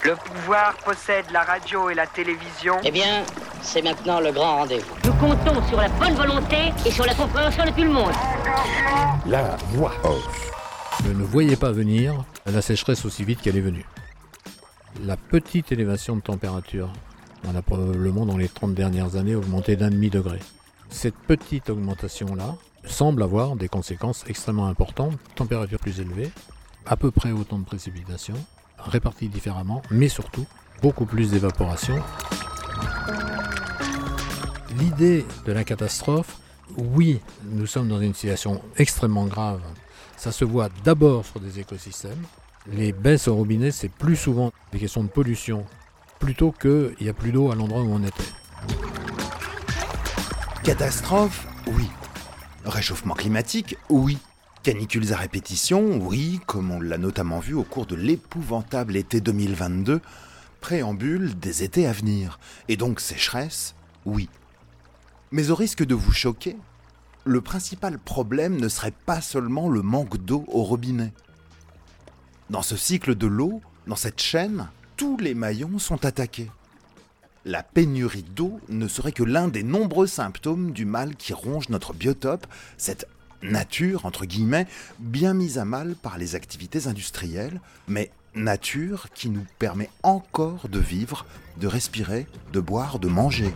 Le pouvoir possède la radio et la télévision. Eh bien, c'est maintenant le grand rendez-vous. Nous comptons sur la bonne volonté et sur la compréhension de tout le monde. La voix off. Je ne voyais pas venir la sécheresse aussi vite qu'elle est venue. La petite élévation de température, on a probablement dans les 30 dernières années augmenté d'1,5 degré. Cette petite augmentation-là semble avoir des conséquences extrêmement importantes, température plus élevée, à peu près autant de précipitations, réparties différemment, mais surtout beaucoup plus d'évaporation. L'idée de la catastrophe, oui, nous sommes dans une situation extrêmement grave. Ça se voit d'abord sur des écosystèmes. Les baisses au robinet, c'est plus souvent des questions de pollution, plutôt qu'il n'y a plus d'eau à l'endroit où on était. Catastrophe, oui. Réchauffement climatique, oui. Canicules à répétition, oui, comme on l'a notamment vu au cours de l'épouvantable été 2022, préambule des étés à venir. Et donc sécheresse, oui. Mais au risque de vous choquer, le principal problème ne serait pas seulement le manque d'eau au robinet. Dans ce cycle de l'eau, dans cette chaîne, tous les maillons sont attaqués. La pénurie d'eau ne serait que l'un des nombreux symptômes du mal qui ronge notre biotope, cette nature, entre guillemets, bien mise à mal par les activités industrielles, mais nature qui nous permet encore de vivre, de respirer, de boire, de manger.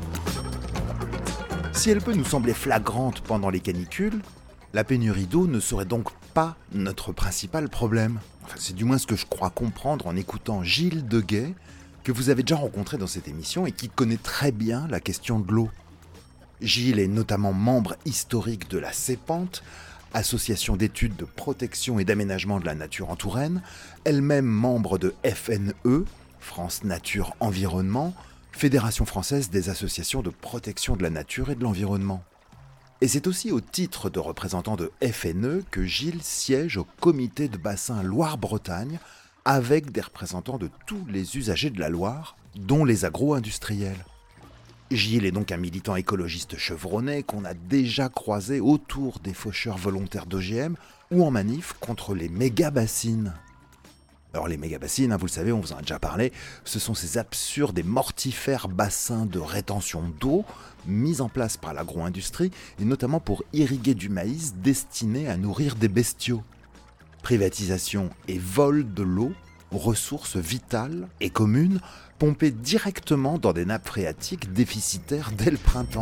Si elle peut nous sembler flagrante pendant les canicules, la pénurie d'eau ne serait donc pas notre principal problème. Enfin, c'est du moins ce que je crois comprendre en écoutant Gilles Deguet, que vous avez déjà rencontré dans cette émission et qui connaît très bien la question de l'eau. Gilles est notamment membre historique de la CEPANT, Association d'études de protection et d'aménagement de la nature en Touraine, elle-même membre de FNE, France Nature Environnement, Fédération française des associations de protection de la nature et de l'environnement. Et c'est aussi au titre de représentant de FNE que Gilles siège au comité de bassin Loire-Bretagne avec des représentants de tous les usagers de la Loire, dont les agro-industriels. Gilles est donc un militant écologiste chevronné qu'on a déjà croisé autour des faucheurs volontaires d'OGM ou en manif contre les méga-bassines. Alors les méga-bassines, vous le savez, on vous en a déjà parlé, ce sont ces absurdes et mortifères bassins de rétention d'eau mis en place par l'agro-industrie et notamment pour irriguer du maïs destiné à nourrir des bestiaux. Privatisation et vol de l'eau, ressources vitales et communes, pompées directement dans des nappes phréatiques déficitaires dès le printemps.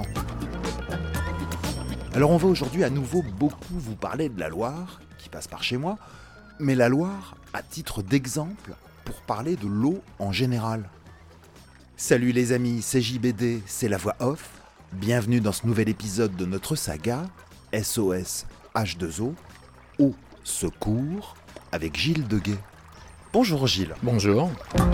Alors on va aujourd'hui à nouveau beaucoup vous parler de la Loire, qui passe par chez moi, mais la Loire à titre d'exemple pour parler de l'eau en général. Salut les amis, c'est JBD, c'est la voix off. Bienvenue dans ce nouvel épisode de notre saga SOS H2O, Eau Secours, avec Gilles Deguet. Bonjour Gilles. Bonjour.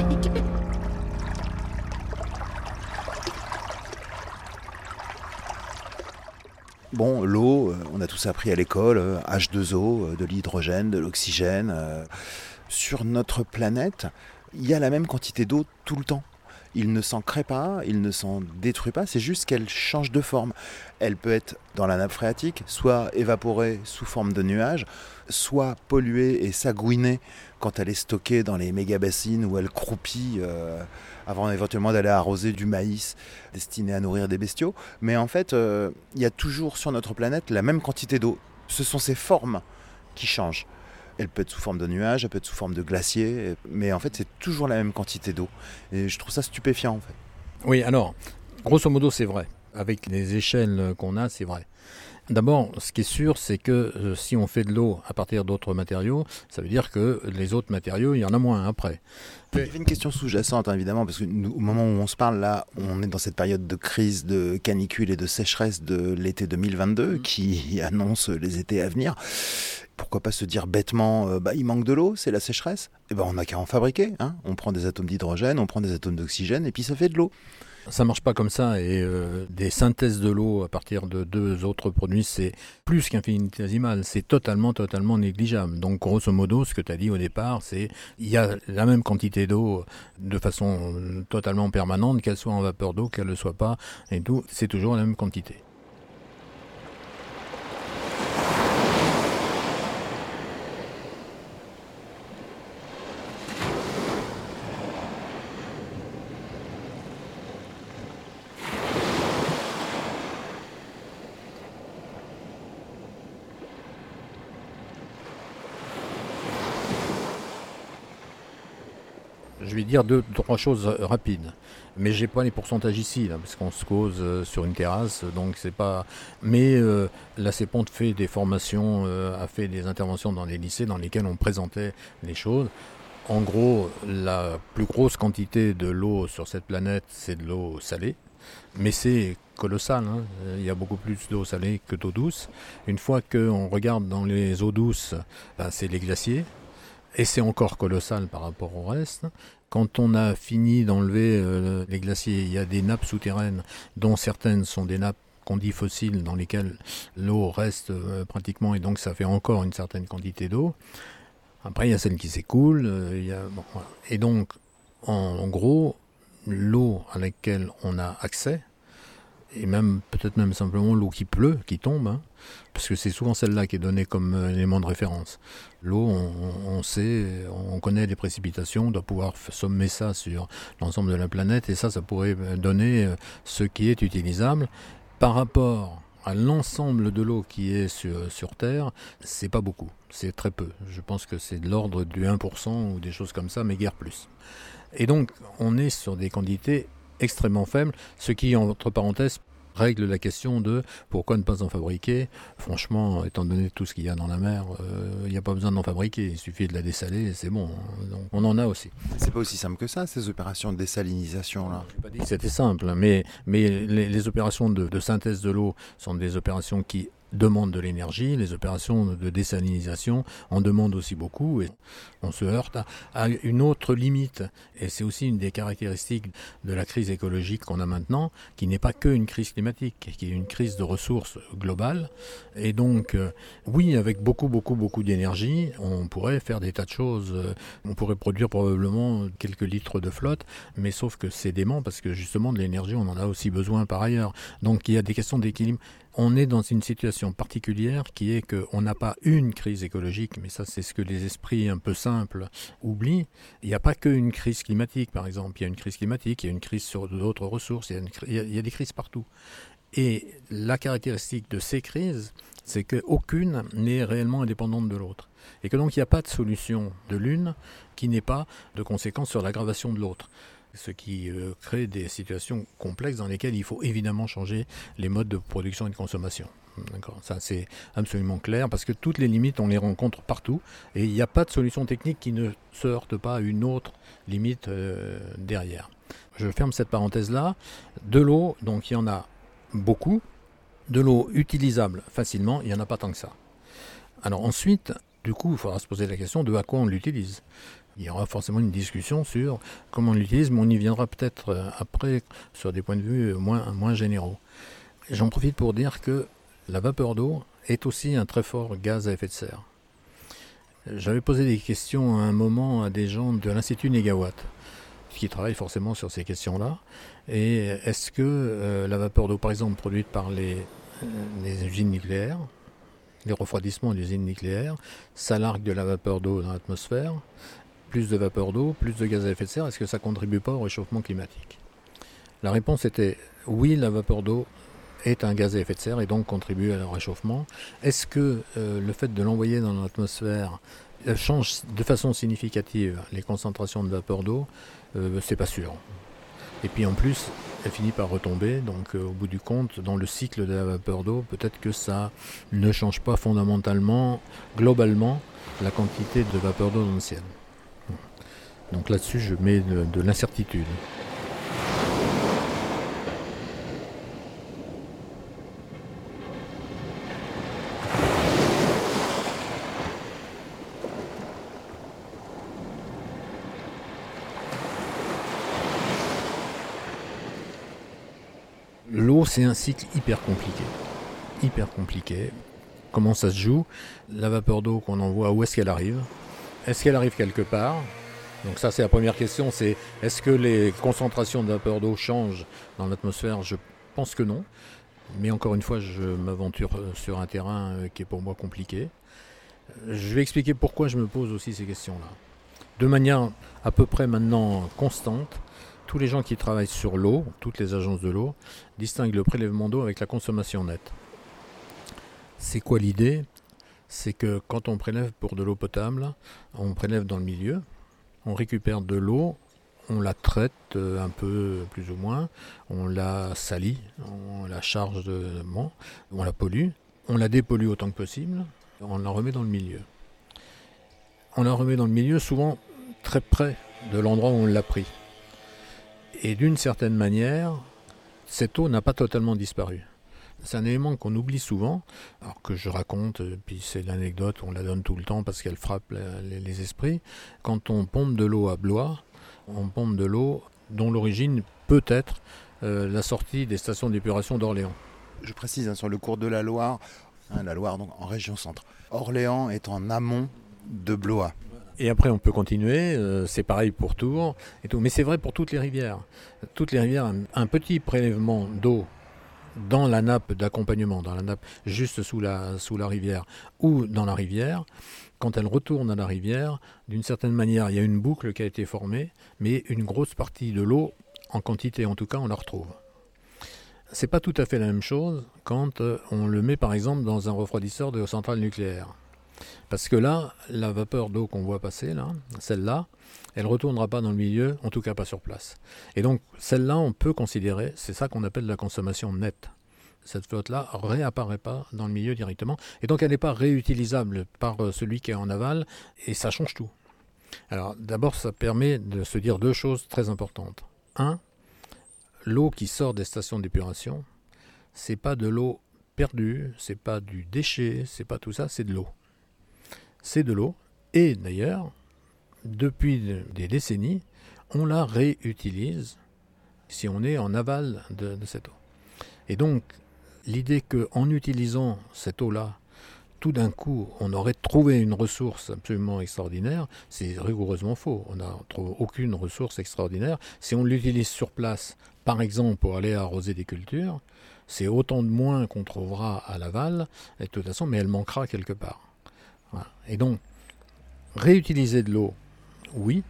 Bon, l'eau, on a tous appris à l'école, H2O, de l'hydrogène, de l'oxygène. Sur notre planète, il y a la même quantité d'eau tout le temps. Il ne s'en crée pas, il ne s'en détruit pas, c'est juste qu'elle change de forme. Elle peut être dans la nappe phréatique, soit évaporée sous forme de nuages, soit polluée et sagouinée quand elle est stockée dans les méga-bassines où elle croupit avant éventuellement d'aller arroser du maïs destiné à nourrir des bestiaux. Mais en fait, il y a toujours sur notre planète la même quantité d'eau. Ce sont ces formes qui changent. Elle peut être sous forme de nuages, elle peut être sous forme de glaciers, mais en fait c'est toujours la même quantité d'eau. Et je trouve ça stupéfiant en fait. Oui, alors, grosso modo c'est vrai. Avec les échelles qu'on a, c'est vrai. D'abord, ce qui est sûr, c'est que si on fait de l'eau à partir d'autres matériaux, ça veut dire que les autres matériaux, il y en a moins après. Il y avait une question sous-jacente, évidemment, parce que nous, au moment où on se parle, là, on est dans cette période de crise, de canicule et de sécheresse de l'été 2022 qui annonce les étés à venir. Pourquoi pas se dire bêtement, il manque de l'eau, c'est la sécheresse ? Eh ben, on n'a qu'à en fabriquer. On prend des atomes d'hydrogène, on prend des atomes d'oxygène, et puis ça fait de l'eau. Ça marche pas comme ça et des synthèses de l'eau à partir de deux autres produits, c'est plus qu'infinitésimal, c'est totalement négligeable. Donc grosso modo, ce que tu as dit au départ, c'est il y a la même quantité d'eau de façon totalement permanente, qu'elle soit en vapeur d'eau, qu'elle ne le soit pas, et tout, c'est toujours la même quantité. Je vais dire 2-3 choses rapides. Mais j'ai pas les pourcentages ici, là, parce qu'on se cause sur une terrasse, donc c'est pas. Mais la CEPONT fait des formations, a fait des interventions dans les lycées dans lesquels on présentait les choses. En gros, la plus grosse quantité de l'eau sur cette planète, c'est de l'eau salée. Mais c'est colossal, hein. Il y a beaucoup plus d'eau salée que d'eau douce. Une fois qu'on regarde dans les eaux douces, c'est les glaciers. Et c'est encore colossal par rapport au reste. Quand on a fini d'enlever les glaciers, il y a des nappes souterraines, dont certaines sont des nappes qu'on dit fossiles, dans lesquelles l'eau reste pratiquement, et donc ça fait encore une certaine quantité d'eau. Après, il y a celle qui s'écoule. Voilà. Et donc, en gros, l'eau à laquelle on a accès, et même peut-être même simplement l'eau qui pleut, qui tombe, hein, parce que c'est souvent celle-là qui est donnée comme élément de référence. L'eau, on sait, on connaît les précipitations, on doit pouvoir sommer ça sur l'ensemble de la planète, et ça pourrait donner ce qui est utilisable. Par rapport à l'ensemble de l'eau qui est sur Terre, c'est pas beaucoup, c'est très peu. Je pense que c'est de l'ordre du 1% ou des choses comme ça, mais guère plus. Et donc, on est sur des quantités extrêmement faibles, ce qui, entre parenthèses, règle la question de pourquoi ne pas en fabriquer. Franchement, étant donné tout ce qu'il y a dans la mer, il n'y a pas besoin d'en fabriquer, il suffit de la dessaler et c'est bon. Donc, on en a aussi. C'est pas aussi simple que ça, ces opérations de désalinisation-là. Je n'ai pas dit que c'était simple, mais les opérations de synthèse de l'eau sont des opérations qui demandent de l'énergie. Les opérations de désalinisation en demandent aussi beaucoup, et on se heurte à une autre limite. Et c'est aussi une des caractéristiques de la crise écologique qu'on a maintenant, qui n'est pas qu'une crise climatique, qui est une crise de ressources globale. Et donc, oui, avec beaucoup d'énergie, on pourrait faire des tas de choses. On pourrait produire probablement quelques litres de flotte, mais sauf que c'est dément, parce que justement de l'énergie, on en a aussi besoin par ailleurs. Donc il y a des questions d'équilibre. On est dans une situation particulière qui est qu'on n'a pas une crise écologique, mais ça c'est ce que les esprits un peu simples oublient. Il n'y a pas qu'une crise climatique, par exemple. Il y a une crise climatique, il y a une crise sur d'autres ressources, il y a des crises partout. Et la caractéristique de ces crises, c'est qu'aucune n'est réellement indépendante de l'autre. Et que donc il n'y a pas de solution de l'une qui n'ait pas de conséquences sur l'aggravation de l'autre. Ce qui crée des situations complexes dans lesquelles il faut évidemment changer les modes de production et de consommation. D'accord. Ça c'est absolument clair, parce que toutes les limites on les rencontre partout et il n'y a pas de solution technique qui ne se heurte pas à une autre limite derrière. Je ferme cette parenthèse-là. De l'eau, donc il y en a beaucoup. De l'eau utilisable facilement, il n'y en a pas tant que ça. Alors ensuite, du coup, il faudra se poser la question de à quoi on l'utilise. Il y aura forcément une discussion sur comment on l'utilise, mais on y viendra peut-être après sur des points de vue moins généraux. J'en profite pour dire que la vapeur d'eau est aussi un très fort gaz à effet de serre. J'avais posé des questions à un moment à des gens de l'Institut Négawatt, qui travaillent forcément sur ces questions-là. Et est-ce que la vapeur d'eau, par exemple, produite par les usines nucléaires, les refroidissements des usines nucléaires, ça largue de la vapeur d'eau dans l'atmosphère, plus de vapeur d'eau, plus de gaz à effet de serre, est-ce que ça ne contribue pas au réchauffement climatique ? La réponse était oui, la vapeur d'eau est un gaz à effet de serre et donc contribue au réchauffement. Est-ce que le fait de l'envoyer dans l'atmosphère change de façon significative les concentrations de vapeur d'eau ? C'est pas sûr. Et puis en plus, elle finit par retomber, donc au bout du compte, dans le cycle de la vapeur d'eau, peut-être que ça ne change pas fondamentalement, globalement, la quantité de vapeur d'eau dans le ciel. Donc là-dessus, je mets de l'incertitude. L'eau, c'est un cycle hyper compliqué. Comment ça se joue ? La vapeur d'eau qu'on envoie, où est-ce qu'elle arrive ? Est-ce qu'elle arrive quelque part ? Donc ça, c'est la première question, c'est est-ce que les concentrations de vapeur d'eau changent dans l'atmosphère ? Je pense que non. Mais encore une fois, je m'aventure sur un terrain qui est pour moi compliqué. Je vais expliquer pourquoi je me pose aussi ces questions-là. De manière à peu près maintenant constante, tous les gens qui travaillent sur l'eau, toutes les agences de l'eau, distinguent le prélèvement d'eau avec la consommation nette. C'est quoi l'idée ? C'est que quand on prélève pour de l'eau potable, on prélève dans le milieu, on récupère de l'eau On la traite un peu, plus ou moins, on la salit, on la charge on la pollue, on la dépollue autant que possible, on la remet dans le milieu. On la remet dans le milieu souvent très près de l'endroit où on l'a pris. Et d'une certaine manière, cette eau n'a pas totalement disparu. C'est un élément qu'on oublie souvent, alors que je raconte, puis c'est l'anecdote, on la donne tout le temps parce qu'elle frappe les esprits. Quand on pompe de l'eau à Blois, on pompe de l'eau dont l'origine peut être la sortie des stations d'épuration d'Orléans. Je précise, sur le cours de la Loire, la Loire donc en région centre. Orléans est en amont de Blois. Et après on peut continuer, c'est pareil pour Tours, et tout. Mais c'est vrai pour toutes les rivières. Toutes les rivières, un petit prélèvement d'eau dans la nappe d'accompagnement, dans la nappe juste sous la rivière ou dans la rivière, quand elle retourne à la rivière, d'une certaine manière, il y a une boucle qui a été formée, mais une grosse partie de l'eau, en quantité en tout cas, on la retrouve. C'est pas tout à fait la même chose quand on le met par exemple dans un refroidisseur de centrale nucléaire. Parce que là, la vapeur d'eau qu'on voit passer, là, celle-là, elle ne retournera pas dans le milieu, en tout cas pas sur place. Et donc, celle-là, on peut considérer, c'est ça qu'on appelle la consommation nette. Cette flotte-là ne réapparaît pas dans le milieu directement, et donc elle n'est pas réutilisable par celui qui est en aval, et ça change tout. Alors, d'abord, ça permet de se dire deux choses très importantes. Un, l'eau qui sort des stations d'épuration, c'est pas de l'eau perdue, c'est pas du déchet, c'est pas tout ça, c'est de l'eau. C'est de l'eau, et d'ailleurs, depuis des décennies, on la réutilise si on est en aval de cette eau. Et donc, l'idée qu'en utilisant cette eau-là, tout d'un coup, on aurait trouvé une ressource absolument extraordinaire, c'est rigoureusement faux. On n'a trouvé aucune ressource extraordinaire. Si on l'utilise sur place, par exemple pour aller arroser des cultures, c'est autant de moins qu'on trouvera à l'aval, et de toute façon, mais elle manquera quelque part. Voilà. Et donc, réutiliser de l'eau, oui.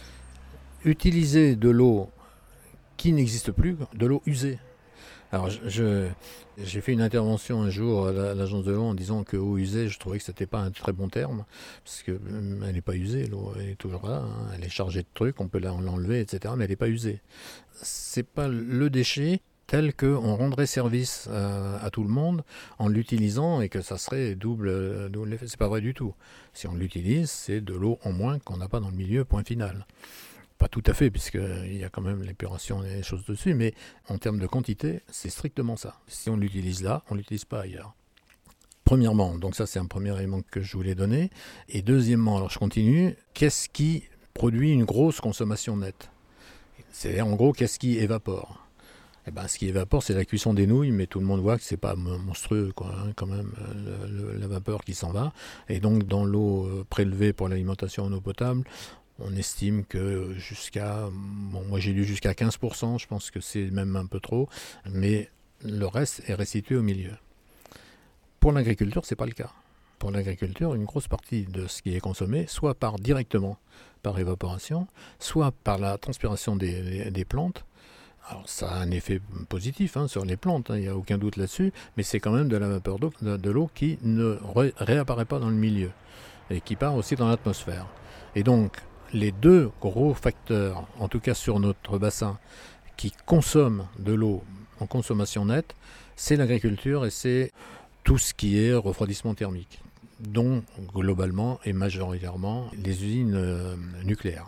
Utiliser de l'eau qui n'existe plus, de l'eau usée. Alors, j'ai fait une intervention un jour à l'agence de l'eau en disant que eau usée, je trouvais que c'était pas un très bon terme, parce que elle n'est pas usée, l'eau, elle est toujours là, hein, elle est chargée de trucs, on peut l'enlever, etc., mais elle n'est pas usée. C'est pas le déchet tel qu'on rendrait service à tout le monde en l'utilisant et que ça serait double effet. C'est pas vrai du tout. Si on l'utilise, c'est de l'eau en moins qu'on n'a pas dans le milieu, point final. Pas tout à fait, puisqu'il y a quand même l'épuration et des choses dessus, mais en termes de quantité, c'est strictement ça. Si on l'utilise là, on ne l'utilise pas ailleurs. Premièrement, donc ça c'est un premier élément que je voulais donner. Et deuxièmement, alors je continue, qu'est-ce qui produit une grosse consommation nette ? C'est en gros, qu'est-ce qui évapore ? Eh ben, ce qui évapore, c'est la cuisson des nouilles, mais tout le monde voit que c'est pas monstrueux, quoi, hein, quand même, la vapeur qui s'en va. Et donc, dans l'eau prélevée pour l'alimentation en eau potable, on estime que moi j'ai lu jusqu'à 15%, je pense que c'est même un peu trop, mais le reste est restitué au milieu. Pour l'agriculture, c'est pas le cas. Pour l'agriculture, une grosse partie de ce qui est consommé, soit part directement par évaporation, soit par la transpiration des plantes. Alors ça a un effet positif sur les plantes, il n'y a aucun doute là-dessus, mais c'est quand même de la vapeur d'eau, de l'eau qui ne réapparaît pas dans le milieu et qui part aussi dans l'atmosphère. Et donc les deux gros facteurs, en tout cas sur notre bassin, qui consomment de l'eau en consommation nette, c'est l'agriculture et c'est tout ce qui est refroidissement thermique, dont globalement et majoritairement les usines nucléaires.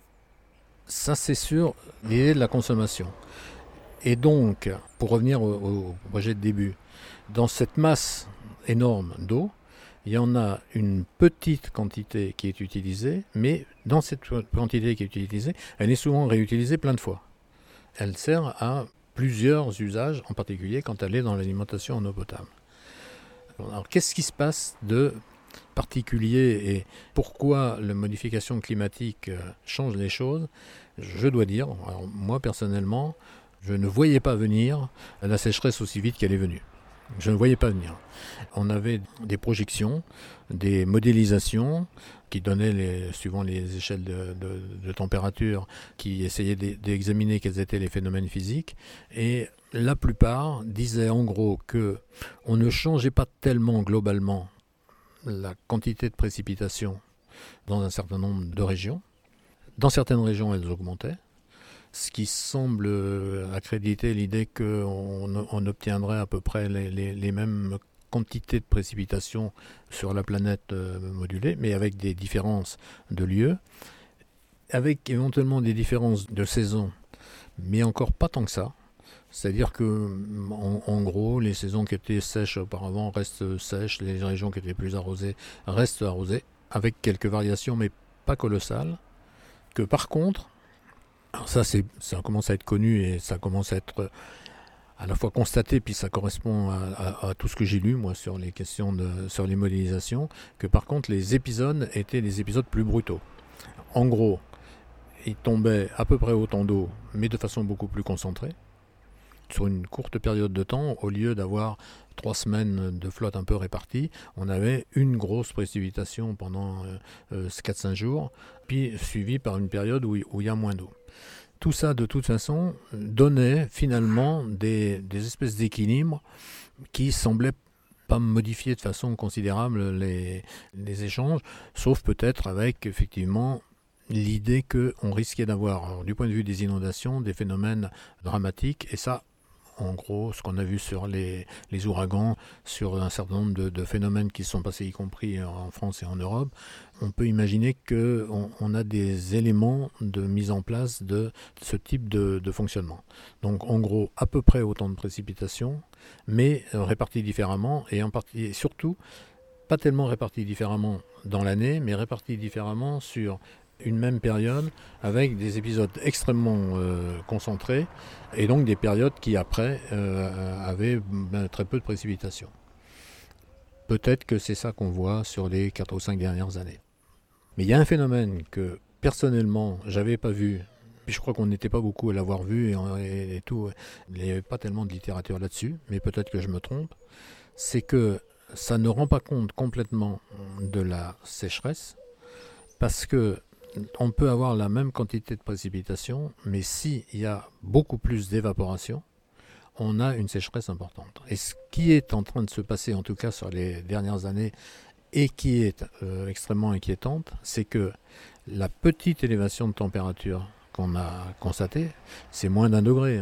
Ça, c'est sur l'idée de la consommation. Et donc, pour revenir au projet de début, dans cette masse énorme d'eau, il y en a une petite quantité qui est utilisée, mais dans cette quantité qui est utilisée, elle est souvent réutilisée plein de fois. Elle sert à plusieurs usages, en particulier quand elle est dans l'alimentation en eau potable. Alors, qu'est-ce qui se passe de particulier et pourquoi la modification climatique change les choses? Je dois dire, alors moi personnellement, je ne voyais pas venir la sécheresse aussi vite qu'elle est venue. Je ne voyais pas venir. On avait des projections, des modélisations qui donnaient, suivant les échelles de température, qui essayaient d'examiner quels étaient les phénomènes physiques. Et la plupart disaient en gros qu'on ne changeait pas tellement globalement la quantité de précipitations dans un certain nombre de régions. Dans certaines régions, elles augmentaient. ce qui semble accréditer l'idée qu'on obtiendrait à peu près les mêmes quantités de précipitations sur la planète modulée, mais avec des différences de lieu, avec éventuellement des différences de saison, mais encore pas tant que ça. C'est-à-dire que, en gros, les saisons qui étaient sèches auparavant restent sèches, les régions qui étaient plus arrosées restent arrosées, avec quelques variations, mais pas colossales. Que par contre, alors ça commence à être connu et ça commence à être à la fois constaté, puis ça correspond à tout ce que j'ai lu, moi, sur les questions sur les modélisations, que par contre, les épisodes étaient des épisodes plus brutaux. En gros, il tombait à peu près autant d'eau, mais de façon beaucoup plus concentrée, sur une courte période de temps. Au lieu d'avoir 3 semaines de flotte un peu réparties, on avait une grosse précipitation pendant 4-5 jours, puis suivie par une période où il y a moins d'eau. Tout ça, de toute façon, donnait finalement des espèces d'équilibres qui semblaient pas modifier de façon considérable les échanges, sauf peut-être avec effectivement l'idée qu'on risquait d'avoir, alors, du point de vue des inondations, des phénomènes dramatiques, et ça, en gros, ce qu'on a vu sur les ouragans, sur un certain nombre de phénomènes qui se sont passés, y compris en France et en Europe, on peut imaginer qu'on a des éléments de mise en place de ce type de fonctionnement. Donc, en gros, à peu près autant de précipitations, mais réparties différemment, et surtout, pas tellement réparties différemment dans l'année, mais réparties différemment sur une même période, avec des épisodes extrêmement concentrés, et donc des périodes qui après avaient très peu de précipitations. Peut-être que c'est ça qu'on voit sur les 4 ou 5 dernières années. Mais il y a un phénomène que personnellement j'avais pas vu, puis je crois qu'on n'était pas beaucoup à l'avoir vu et tout, il n'y avait pas tellement de littérature là-dessus, mais peut-être que je me trompe, c'est que ça ne rend pas compte complètement de la sécheresse, parce que on peut avoir la même quantité de précipitations, mais s'il y a beaucoup plus d'évaporation, on a une sécheresse importante. Et ce qui est en train de se passer, en tout cas sur les dernières années, et qui est extrêmement inquiétante, c'est que la petite élévation de température qu'on a constatée, c'est moins d'1 degré.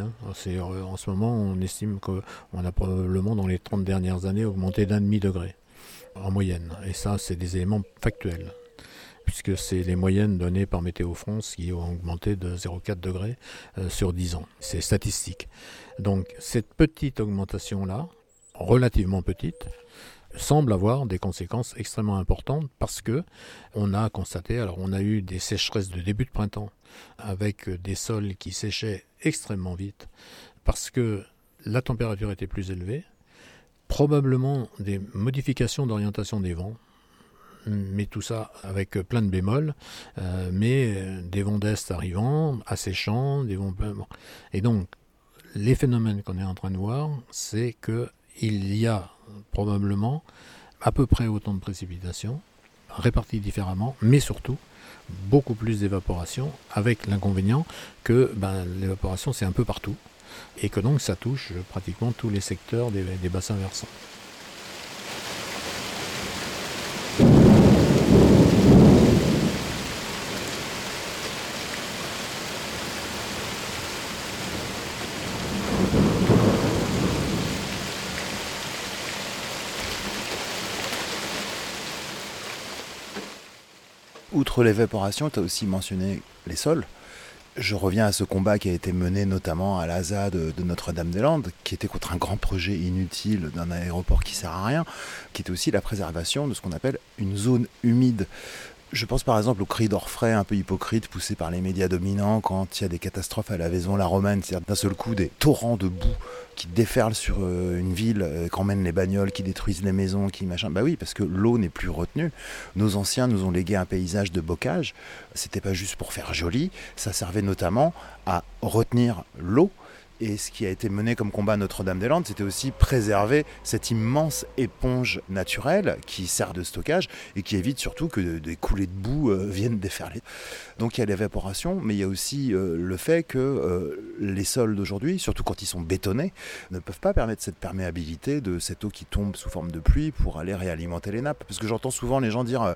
En ce moment, on estime qu'on a probablement, dans les 30 dernières années, augmenté d'1,5 degré en moyenne. Et ça, c'est des éléments factuels, puisque c'est les moyennes données par Météo France qui ont augmenté de 0,4 degrés sur 10 ans. C'est statistique. Donc cette petite augmentation-là, relativement petite, semble avoir des conséquences extrêmement importantes, parce que on a constaté, alors on a eu des sécheresses de début de printemps, avec des sols qui séchaient extrêmement vite, parce que la température était plus élevée, probablement des modifications d'orientation des vents, mais tout ça avec plein de bémols, mais des vents d'est arrivant, asséchants, des vents... Et donc, les phénomènes qu'on est en train de voir, c'est qu'il y a probablement à peu près autant de précipitations, réparties différemment, mais surtout beaucoup plus d'évaporation, avec l'inconvénient que l'évaporation c'est un peu partout, et que donc ça touche pratiquement tous les secteurs des bassins versants. Outre l'évaporation, tu as aussi mentionné les sols. Je reviens à ce combat qui a été mené notamment à la ZAD de Notre-Dame-des-Landes, qui était contre un grand projet inutile d'un aéroport qui ne sert à rien, qui était aussi la préservation de ce qu'on appelle une zone humide. Je pense par exemple au cri d'orfraie un peu hypocrite poussé par les médias dominants quand il y a des catastrophes à la Vaison-la-Romaine, c'est-à-dire d'un seul coup des torrents de boue qui déferlent sur une ville, qu'emmènent les bagnoles, qui détruisent les maisons, qui machin. Bah oui, parce que l'eau n'est plus retenue. Nos anciens nous ont légué un paysage de bocage. C'était pas juste pour faire joli, ça servait notamment à retenir l'eau. Et ce qui a été mené comme combat à Notre-Dame-des-Landes, c'était aussi préserver cette immense éponge naturelle qui sert de stockage et qui évite surtout que des coulées de boue viennent déferler. Donc il y a l'évaporation, mais il y a aussi le fait que les sols d'aujourd'hui, surtout quand ils sont bétonnés, ne peuvent pas permettre cette perméabilité de cette eau qui tombe sous forme de pluie pour aller réalimenter les nappes. Parce que j'entends souvent les gens dire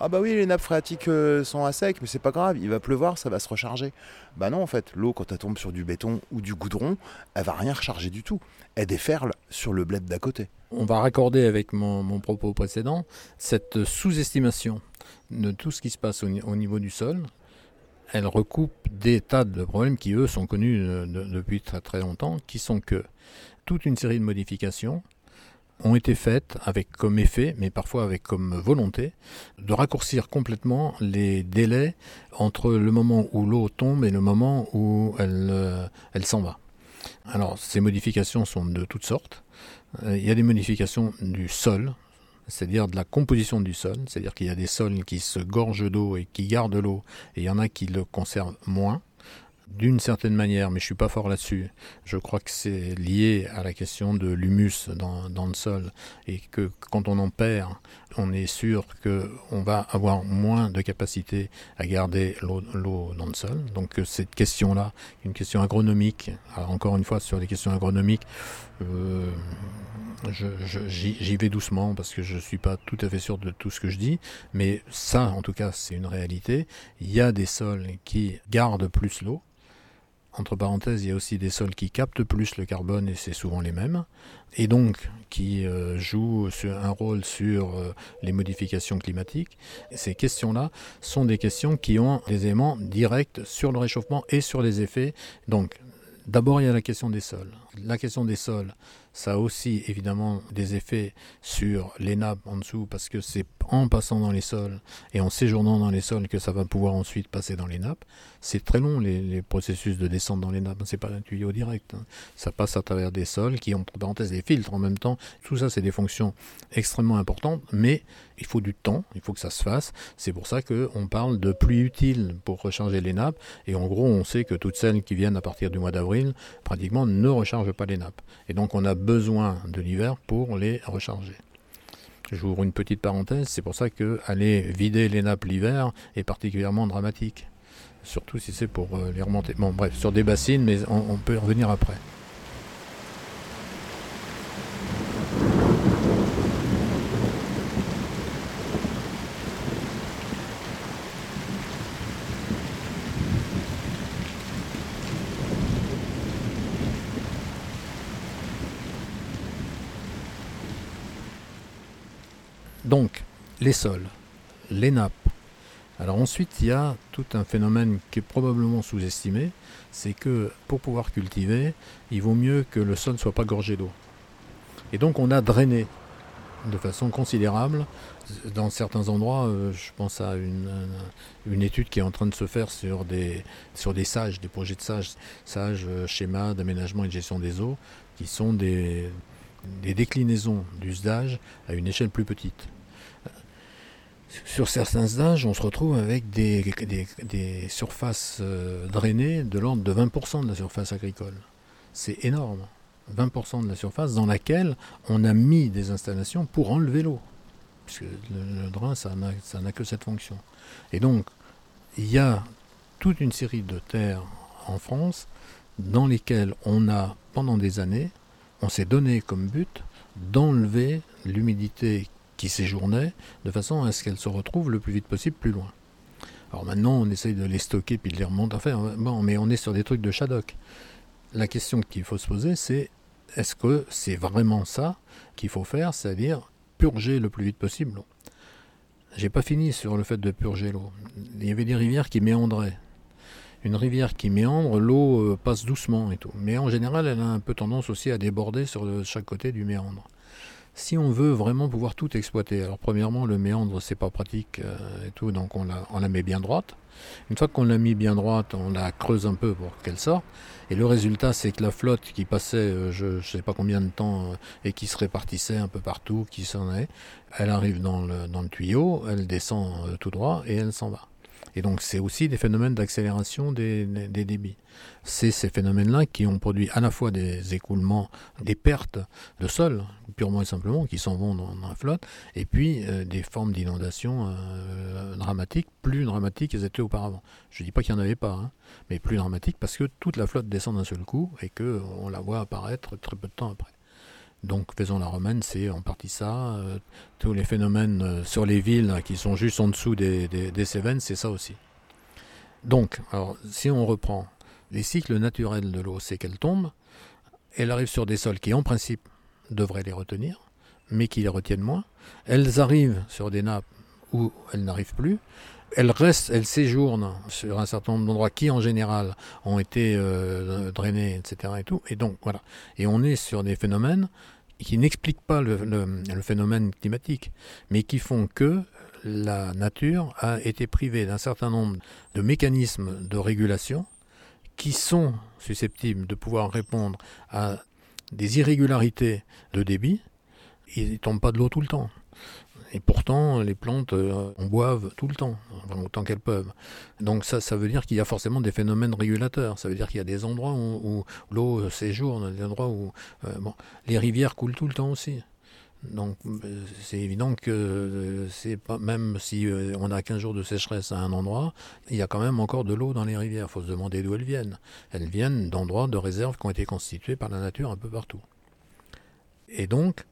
Ah bah oui, les nappes phréatiques sont à sec, mais c'est pas grave, il va pleuvoir, ça va se recharger. Bah non, en fait, l'eau, quand elle tombe sur du béton ou du goudron, elle va rien recharger du tout. Elle déferle sur le bled d'à côté. On va raccorder avec mon propos précédent cette sous-estimation de tout ce qui se passe au niveau du sol. Elle recoupe des tas de problèmes qui, eux, sont connus depuis très très longtemps, qui sont que toute une série de modifications ont été faites avec comme effet, mais parfois avec comme volonté, de raccourcir complètement les délais entre le moment où l'eau tombe et le moment où elle s'en va. Alors, ces modifications sont de toutes sortes. Il y a des modifications du sol, c'est-à-dire de la composition du sol, c'est-à-dire qu'il y a des sols qui se gorgent d'eau et qui gardent l'eau, et il y en a qui le conservent moins. D'une certaine manière, mais je ne suis pas fort là-dessus, je crois que c'est lié à la question de l'humus dans le sol et que quand on en perd, on est sûr qu'on va avoir moins de capacité à garder l'eau dans le sol. Donc cette question-là, une question agronomique, alors encore une fois sur les questions agronomiques, j'y vais doucement parce que je ne suis pas tout à fait sûr de tout ce que je dis, mais ça en tout cas c'est une réalité. Il y a des sols qui gardent plus l'eau. Entre parenthèses, il y a aussi des sols qui captent plus le carbone, et c'est souvent les mêmes, et donc qui jouent un rôle sur les modifications climatiques. Et ces questions-là sont des questions qui ont des éléments directs sur le réchauffement et sur les effets. Donc, d'abord, il y a la question des sols. La question des sols, ça a aussi évidemment des effets sur les nappes en dessous, parce que c'est en passant dans les sols et en séjournant dans les sols que ça va pouvoir ensuite passer dans les nappes. C'est très long les processus de descente dans les nappes, c'est pas un tuyau direct. Ça passe à travers des sols qui ont entre parenthèses des filtres en même temps. Tout ça, c'est des fonctions extrêmement importantes, mais il faut du temps, il faut que ça se fasse. C'est pour ça qu'on parle de pluie utile pour recharger les nappes, et en gros on sait que toutes celles qui viennent à partir du mois d'avril pratiquement ne rechargent pas les nappes. Et donc on a besoin de l'hiver pour les recharger. J'ouvre une petite parenthèse, c'est pour ça qu'aller vider les nappes l'hiver est particulièrement dramatique. Surtout si c'est pour les remonter. Bon bref, sur des bassines, mais on peut y revenir après. Donc, les sols, les nappes. Alors ensuite, il y a tout un phénomène qui est probablement sous-estimé, c'est que pour pouvoir cultiver, il vaut mieux que le sol ne soit pas gorgé d'eau. Et donc on a drainé de façon considérable. Dans certains endroits, je pense à une étude qui est en train de se faire sur des SAGE, des projets de SAGE, schéma d'aménagement et de gestion des eaux, qui sont des déclinaisons d'usage à une échelle plus petite. Sur certains usages, on se retrouve avec des surfaces drainées de l'ordre de 20% de la surface agricole. C'est énorme. 20% de la surface dans laquelle on a mis des installations pour enlever l'eau. Puisque le drain, ça n'a que cette fonction. Et donc, il y a toute une série de terres en France dans lesquelles on a, pendant des années, on s'est donné comme but d'enlever l'humidité qui séjournait de façon à ce qu'elle se retrouve le plus vite possible plus loin. Alors maintenant, on essaye de les stocker puis de les remonter. Enfin, bon, mais on est sur des trucs de Shadok. La question qu'il faut se poser, c'est est-ce que c'est vraiment ça qu'il faut faire, c'est-à-dire purger le plus vite possible l'eau. J'ai pas fini sur le fait de purger l'eau. Il y avait des rivières qui méandraient. Une rivière qui méandre, l'eau passe doucement et tout. Mais en général, elle a un peu tendance aussi à déborder sur chaque côté du méandre. Si on veut vraiment pouvoir tout exploiter, alors premièrement, le méandre, c'est pas pratique et tout, donc on la met bien droite. Une fois qu'on l'a mis bien droite, on la creuse un peu pour qu'elle sorte. Et le résultat, c'est que la flotte qui passait, je ne sais pas combien de temps, et qui se répartissait un peu partout, qui s'en allait, elle arrive dans le tuyau, elle descend tout droit et elle s'en va. Et donc c'est aussi des phénomènes d'accélération des débits. C'est ces phénomènes-là qui ont produit à la fois des écoulements, des pertes de sol, purement et simplement, qui s'en vont dans la flotte, et puis des formes d'inondation dramatiques, plus dramatiques qu'elles étaient auparavant. Je ne dis pas qu'il n'y en avait pas, mais plus dramatiques parce que toute la flotte descend d'un seul coup et qu'on la voit apparaître très peu de temps après. Donc Vaison-la-Romaine, c'est en partie ça. Tous les phénomènes sur les villes qui sont juste en dessous des Cévennes, c'est ça aussi. Donc, alors, si on reprend les cycles naturels de l'eau, c'est qu'elle tombe, elle arrive sur des sols qui, en principe, devraient les retenir, mais qui les retiennent moins. Elles arrivent sur des nappes où elles n'arrivent plus. Elles séjournent sur un certain nombre d'endroits qui, en général, ont été drainés, etc. Et tout. Et donc, voilà. Et on est sur des phénomènes qui n'expliquent pas le phénomène climatique, mais qui font que la nature a été privée d'un certain nombre de mécanismes de régulation qui sont susceptibles de pouvoir répondre à des irrégularités de débit. Ils ne tombent pas de l'eau tout le temps. Et pourtant, les plantes en boivent tout le temps, autant qu'elles peuvent. Donc ça veut dire qu'il y a forcément des phénomènes régulateurs. Ça veut dire qu'il y a des endroits où l'eau séjourne, des endroits où les rivières coulent tout le temps aussi. Donc c'est évident que c'est pas, même si on a 15 jours de sécheresse à un endroit, il y a quand même encore de l'eau dans les rivières. Il faut se demander d'où elles viennent. Elles viennent d'endroits de réserves qui ont été constitués par la nature un peu partout. Et donc,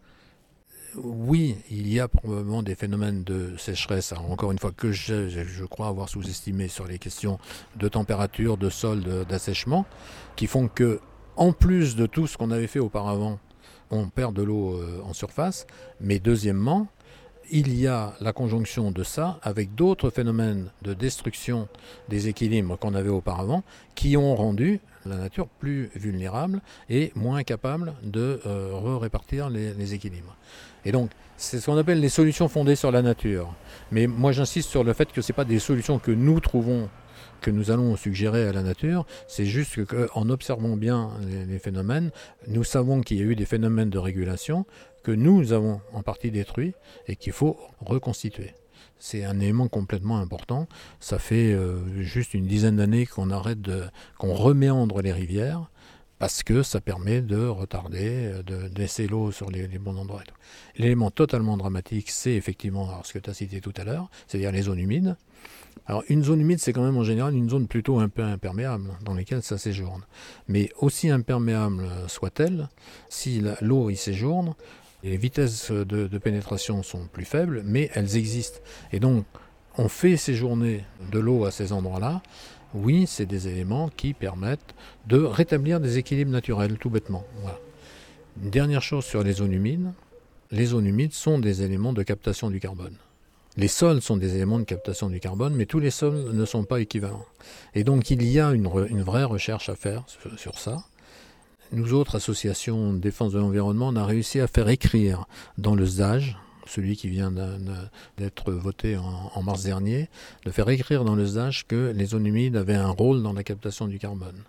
oui, il y a probablement des phénomènes de sécheresse, alors encore une fois que je crois avoir sous-estimé sur les questions de température, de sol, d'assèchement, qui font que, en plus de tout ce qu'on avait fait auparavant, on perd de l'eau en surface, mais deuxièmement, il y a la conjonction de ça avec d'autres phénomènes de destruction des équilibres qu'on avait auparavant, qui ont rendu la nature plus vulnérable et moins capable de répartir les équilibres. Et donc, c'est ce qu'on appelle les solutions fondées sur la nature. Mais moi, j'insiste sur le fait que ce n'est pas des solutions que nous trouvons, que nous allons suggérer à la nature. C'est juste qu'en observant bien les phénomènes, nous savons qu'il y a eu des phénomènes de régulation que nous avons en partie détruits et qu'il faut reconstituer. C'est un élément complètement important. Ça fait juste une dizaine d'années qu'on reméandre les rivières, parce que ça permet de retarder, de laisser l'eau sur les bons endroits. Et tout. L'élément totalement dramatique, c'est effectivement ce que tu as cité tout à l'heure, c'est-à-dire les zones humides. Alors une zone humide, c'est quand même en général une zone plutôt un peu imperméable, dans laquelle ça séjourne. Mais aussi imperméable soit-elle, si l'eau y séjourne, les vitesses de pénétration sont plus faibles, mais elles existent. Et donc, on fait séjourner de l'eau à ces endroits-là. Oui, c'est des éléments qui permettent de rétablir des équilibres naturels, tout bêtement. Voilà. Une dernière chose sur les zones humides. Les zones humides sont des éléments de captation du carbone. Les sols sont des éléments de captation du carbone, mais tous les sols ne sont pas équivalents. Et donc, il y a une vraie recherche à faire sur ça. Nous autres, associations de défense de l'environnement, on a réussi à faire écrire dans le ZAJ, celui qui vient d'être voté en mars dernier, de faire écrire dans le ZAJ que les zones humides avaient un rôle dans la captation du carbone.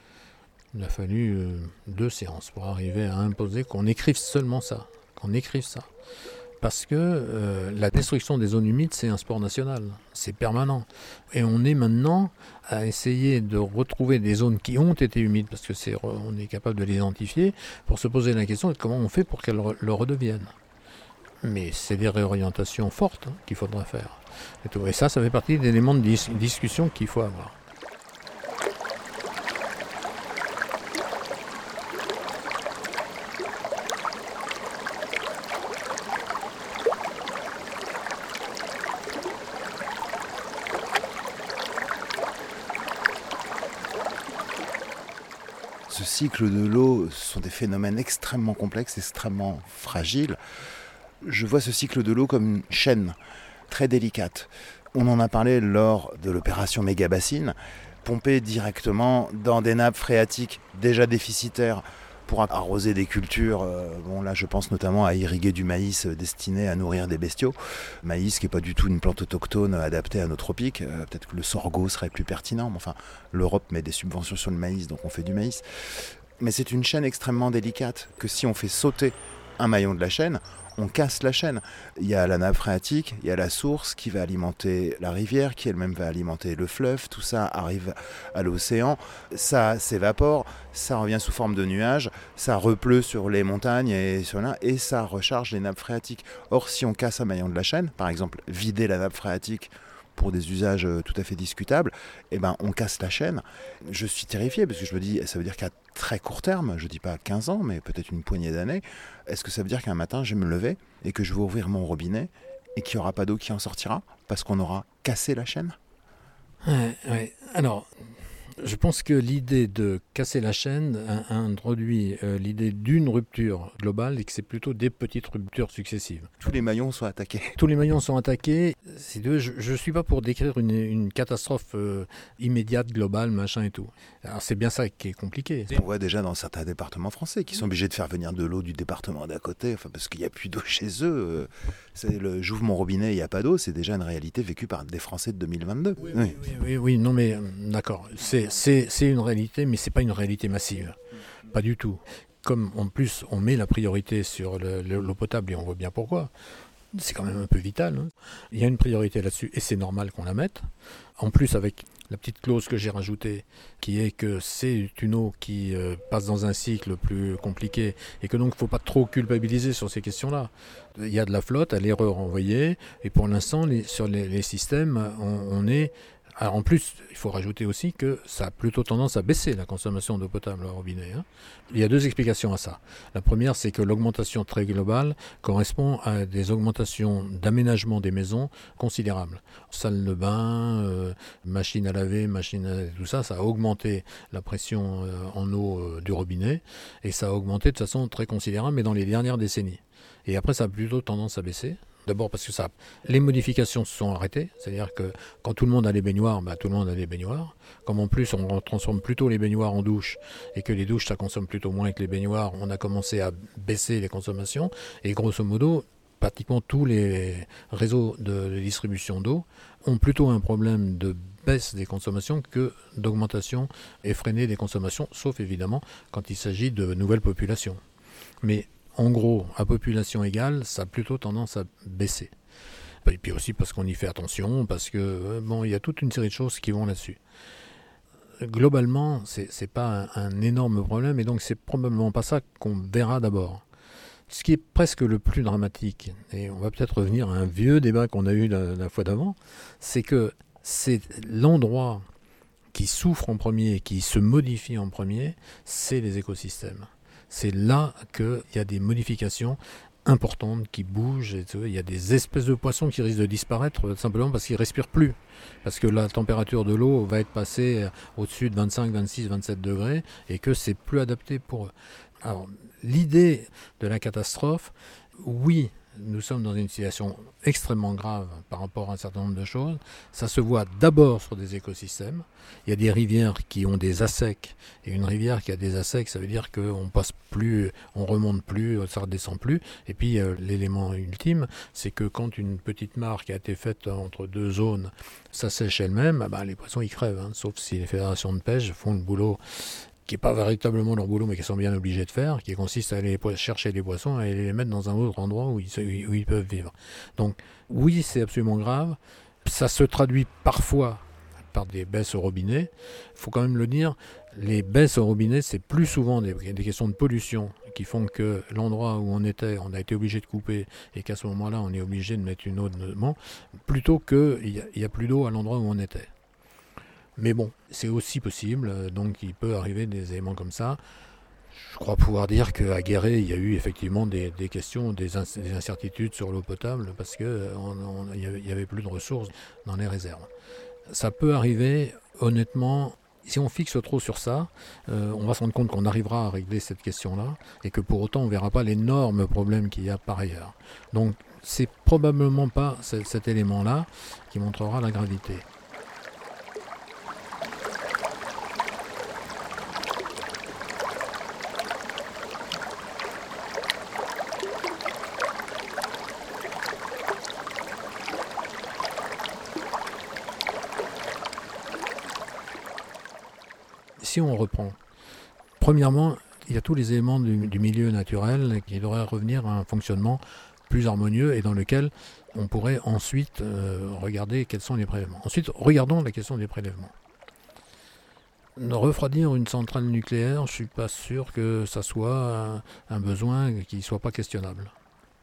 Il a fallu 2 séances pour arriver à imposer qu'on écrive seulement ça, Parce que la destruction des zones humides, c'est un sport national, c'est permanent. Et on est maintenant à essayer de retrouver des zones qui ont été humides, parce que on est capable de les identifier, pour se poser la question de comment on fait pour qu'elles le redeviennent. Mais c'est des réorientations fortes qu'il faudra faire. Et ça fait partie des éléments de discussion qu'il faut avoir. Ce cycle de l'eau, ce sont des phénomènes extrêmement complexes, extrêmement fragiles. Je vois ce cycle de l'eau comme une chaîne très délicate. On en a parlé lors de l'opération Mégabassine, pompée directement dans des nappes phréatiques déjà déficitaires pour arroser des cultures. Là, je pense notamment à irriguer du maïs destiné à nourrir des bestiaux. Maïs qui n'est pas du tout une plante autochtone adaptée à nos tropiques. Peut-être que le sorgho serait plus pertinent. Mais enfin, l'Europe met des subventions sur le maïs, donc on fait du maïs. Mais c'est une chaîne extrêmement délicate que si on fait sauter un maillon de la chaîne, on casse la chaîne. Il y a la nappe phréatique, il y a la source qui va alimenter la rivière, qui elle-même va alimenter le fleuve. Tout ça arrive à l'océan, ça s'évapore, ça revient sous forme de nuages, ça repleut sur les montagnes et ça recharge les nappes phréatiques. Or, si on casse un maillon de la chaîne, par exemple vider la nappe phréatique pour des usages tout à fait discutables, on casse la chaîne. Je suis terrifié parce que je me dis, ça veut dire qu'à très court terme, je dis pas 15 ans, mais peut-être une poignée d'années, est-ce que ça veut dire qu'un matin, je vais me lever et que je vais ouvrir mon robinet et qu'il n'y aura pas d'eau qui en sortira parce qu'on aura cassé la chaîne ? Ouais. Alors, je pense que l'idée de casser la chaîne introduit l'idée d'une rupture globale et que c'est plutôt des petites ruptures successives. Tous les maillons sont attaqués. Tous les maillons sont attaqués. Je ne suis pas pour décrire une catastrophe immédiate, globale, machin et tout. Alors c'est bien ça qui est compliqué. On voit déjà dans certains départements français qui sont obligés de faire venir de l'eau du département d'à côté, parce qu'il n'y a plus d'eau chez eux. J'ouvre mon robinet, il n'y a pas d'eau, c'est déjà une réalité vécue par des Français de 2022. Oui, non mais d'accord. C'est une réalité, mais c'est pas une réalité massive. Pas du tout. Comme en plus on met la priorité sur l'eau potable et on voit bien pourquoi, c'est quand même un peu vital. Hein. Il y a une priorité là-dessus et c'est normal qu'on la mette. En plus avec la petite clause que j'ai rajoutée, qui est que c'est une eau qui passe dans un cycle plus compliqué et que donc il ne faut pas trop culpabiliser sur ces questions-là. Il y a de la flotte, elle est renvoyée et pour l'instant sur les systèmes on est... Alors en plus, il faut rajouter aussi que ça a plutôt tendance à baisser la consommation d'eau potable au robinet. Hein. Il y a deux explications à ça. La première, c'est que l'augmentation très globale correspond à des augmentations d'aménagement des maisons considérables. Salle de bain, machine à laver, tout ça, ça a augmenté la pression en eau du robinet et ça a augmenté de façon très considérable, mais dans les dernières décennies. Et après, ça a plutôt tendance à baisser. D'abord parce que les modifications se sont arrêtées, c'est-à-dire que quand tout le monde a les baignoires, tout le monde a des baignoires. Comme en plus on transforme plutôt les baignoires en douches et que les douches ça consomme plutôt moins que les baignoires, on a commencé à baisser les consommations et grosso modo, pratiquement tous les réseaux de distribution d'eau ont plutôt un problème de baisse des consommations que d'augmentation effrénée des consommations, sauf évidemment quand il s'agit de nouvelles populations. Mais en gros, à population égale, ça a plutôt tendance à baisser. Et puis aussi parce qu'on y fait attention, parce que il y a toute une série de choses qui vont là-dessus. Globalement, c'est pas un énorme problème, et donc c'est probablement pas ça qu'on verra d'abord. Ce qui est presque le plus dramatique, et on va peut-être revenir à un vieux débat qu'on a eu la fois d'avant, c'est que c'est l'endroit qui souffre en premier, qui se modifie en premier, c'est les écosystèmes. C'est là qu'il y a des modifications importantes qui bougent. Il y a des espèces de poissons qui risquent de disparaître simplement parce qu'ils ne respirent plus. Parce que la température de l'eau va être passée au-dessus de 25, 26, 27 degrés et que c'est plus adapté pour eux. Alors, l'idée de la catastrophe, oui, nous sommes dans une situation extrêmement grave par rapport à un certain nombre de choses. Ça se voit d'abord sur des écosystèmes. Il y a des rivières qui ont des assecs. Et une rivière qui a des assecs, ça veut dire qu'on passe plus, on remonte plus, ça redescend plus. Et puis l'élément ultime, c'est que quand une petite mare qui a été faite entre deux zones s'assèche elle-même, les poissons ils crèvent. Hein, sauf si les fédérations de pêche font le boulot qui n'est pas véritablement leur boulot, mais qu'ils sont bien obligés de faire, qui consiste à aller chercher les poissons et les mettre dans un autre endroit où ils peuvent vivre. Donc oui, c'est absolument grave. Ça se traduit parfois par des baisses au robinet. Il faut quand même le dire, les baisses au robinet, c'est plus souvent des questions de pollution qui font que l'endroit où on a été obligé de couper et qu'à ce moment-là, on est obligé de mettre une eau de demande, plutôt qu'il n'y a plus d'eau à l'endroit où on était. Mais bon, c'est aussi possible, donc il peut arriver des éléments comme ça. Je crois pouvoir dire qu'à Guéret, il y a eu effectivement des questions, des incertitudes sur l'eau potable parce qu'il n'y avait plus de ressources dans les réserves. Ça peut arriver, honnêtement, si on fixe trop sur ça, on va se rendre compte qu'on arrivera à régler cette question-là et que pour autant on ne verra pas l'énorme problème qu'il y a par ailleurs. Donc c'est probablement pas cet élément-là qui montrera la gravité. Si on reprend, premièrement, il y a tous les éléments du milieu naturel qui devraient revenir à un fonctionnement plus harmonieux et dans lequel on pourrait ensuite regarder quels sont les prélèvements. Ensuite, regardons la question des prélèvements. Refroidir une centrale nucléaire, je ne suis pas sûr que ça soit un besoin qui ne soit pas questionnable.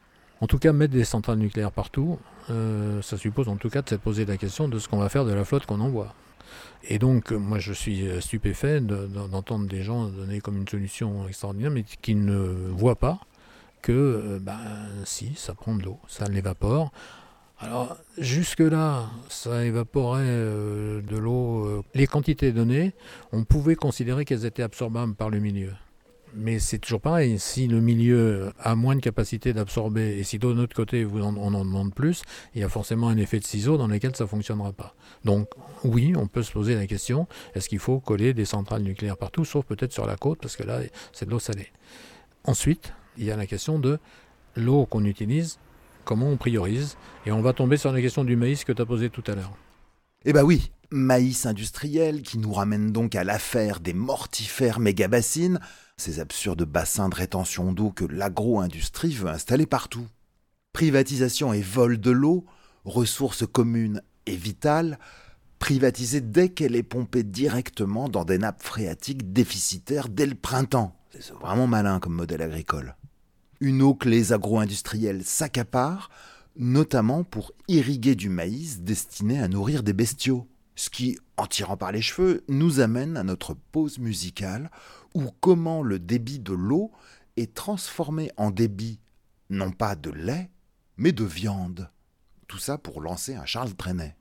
En tout cas, mettre des centrales nucléaires partout, ça suppose en tout cas de se poser la question de ce qu'on va faire de la flotte qu'on envoie. Et donc, moi, je suis stupéfait d'entendre des gens donner comme une solution extraordinaire, mais qui ne voient pas que, si, ça prend de l'eau, ça l'évapore. Alors, jusque-là, ça évaporait de l'eau. Les quantités données, on pouvait considérer qu'elles étaient absorbables par le milieu. Mais c'est toujours pareil, si le milieu a moins de capacité d'absorber, et si de notre côté on en demande plus, il y a forcément un effet de ciseau dans lequel ça ne fonctionnera pas. Donc oui, on peut se poser la question, est-ce qu'il faut coller des centrales nucléaires partout, sauf peut-être sur la côte, parce que là, c'est de l'eau salée. Ensuite, il y a la question de l'eau qu'on utilise, comment on priorise, et on va tomber sur la question du maïs que tu as posée tout à l'heure. Eh ben oui, maïs industriel qui nous ramène donc à l'affaire des mortifères mégabassines, ces absurdes bassins de rétention d'eau que l'agro-industrie veut installer partout. Privatisation et vol de l'eau, ressource commune et vitale, privatisée dès qu'elle est pompée directement dans des nappes phréatiques déficitaires dès le printemps. C'est vraiment malin comme modèle agricole. Une eau que les agro-industriels s'accaparent, notamment pour irriguer du maïs destiné à nourrir des bestiaux. Ce qui, en tirant par les cheveux, nous amène à notre pause musicale où comment le débit de l'eau est transformé en débit, non pas de lait, mais de viande. Tout ça pour lancer un Charles Trenet.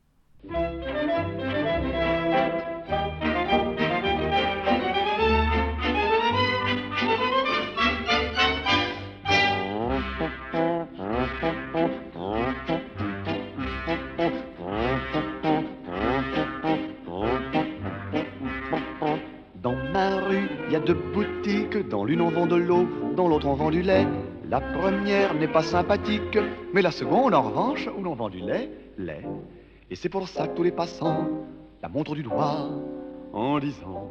Il y a deux boutiques, dans l'une on vend de l'eau, dans l'autre on vend du lait. La première n'est pas sympathique, mais la seconde en revanche, où l'on vend du lait. Et c'est pour ça que tous les passants la montrent du doigt en disant: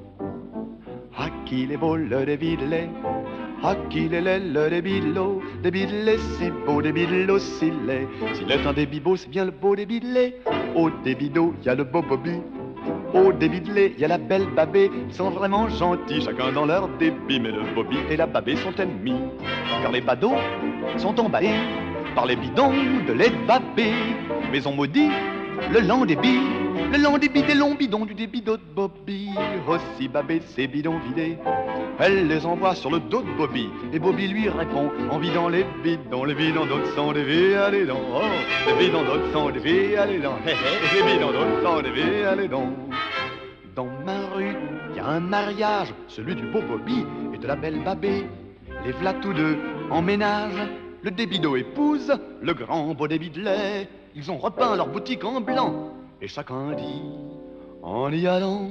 à qui il est beau le débit de lait, à qui il est laid le débit de l'eau, débit de lait si beau, débit de l'eau si laid. S'il est un débit beau, c'est bien le beau débit de lait. Au débit d'eau, il y a le beau Bobby. Au débit de lait, il y a la belle Babé. Ils sont vraiment gentils, chacun dans leur débit. Mais le Bobby et la Babé sont ennemis, car les badauds sont emballés par les bidons de lait de Babé. Mais on maudit le lent débit des longs bidons du débit d'eau de Bobby. Aussi Babé, ses bidons vidés, elle les envoie sur le dos de Bobby. Et Bobby lui répond en vidant les bidons d'autres sont des vies à les dents. Oh, les bidons d'autres sont des vies à les dents. Les bidons d'autres sont des vies à les dents. Dans ma rue, il y a un mariage, celui du beau Bobby et de la belle Babé. Les v'là tous deux en ménage, le débit d'eau épouse le grand beau débit de lait. Ils ont repeint leur boutique en blanc, et chacun dit en y allant: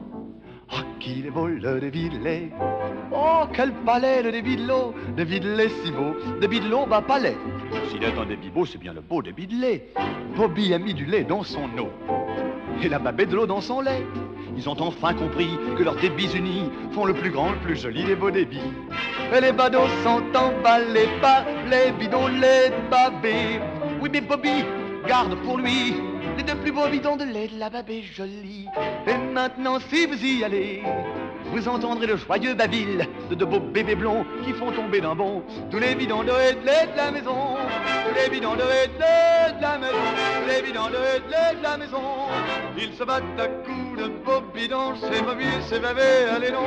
ah, qu'il est beau le débit de lait. Oh, quel palais le débit de l'eau, débit de lait si beau, débit de l'eau, palais. S'il est un débit beau, c'est bien le beau débit de lait. Bobby a mis du lait dans son eau, et la Babette de l'eau dans son lait. Ils ont enfin compris que leurs débits unis font le plus grand, le plus joli des beaux débits. Et les badauds sont emballés par les bidons lait de Babé. Oui, mais Bobby garde pour lui les deux plus beaux bidons de lait de la Babé jolie. Et maintenant, si vous y allez, vous entendrez le joyeux babil de deux beaux bébés blonds qui font tomber d'un bond tous les bidons de lait de la maison. Tous les bidons de lait de la maison. Tous les bidons de lait de la maison. Ils se battent à coups de beaux bidons. C'est Bobby, c'est Babé, allez donc.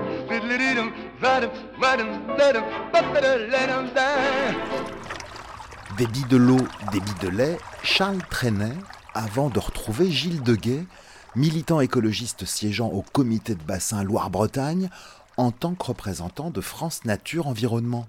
Débit de l'eau, débit de lait, Charles Trenet, avant de retrouver Gilles Deguet, militant écologiste siégeant au comité de bassin Loire-Bretagne, en tant que représentant de France Nature Environnement.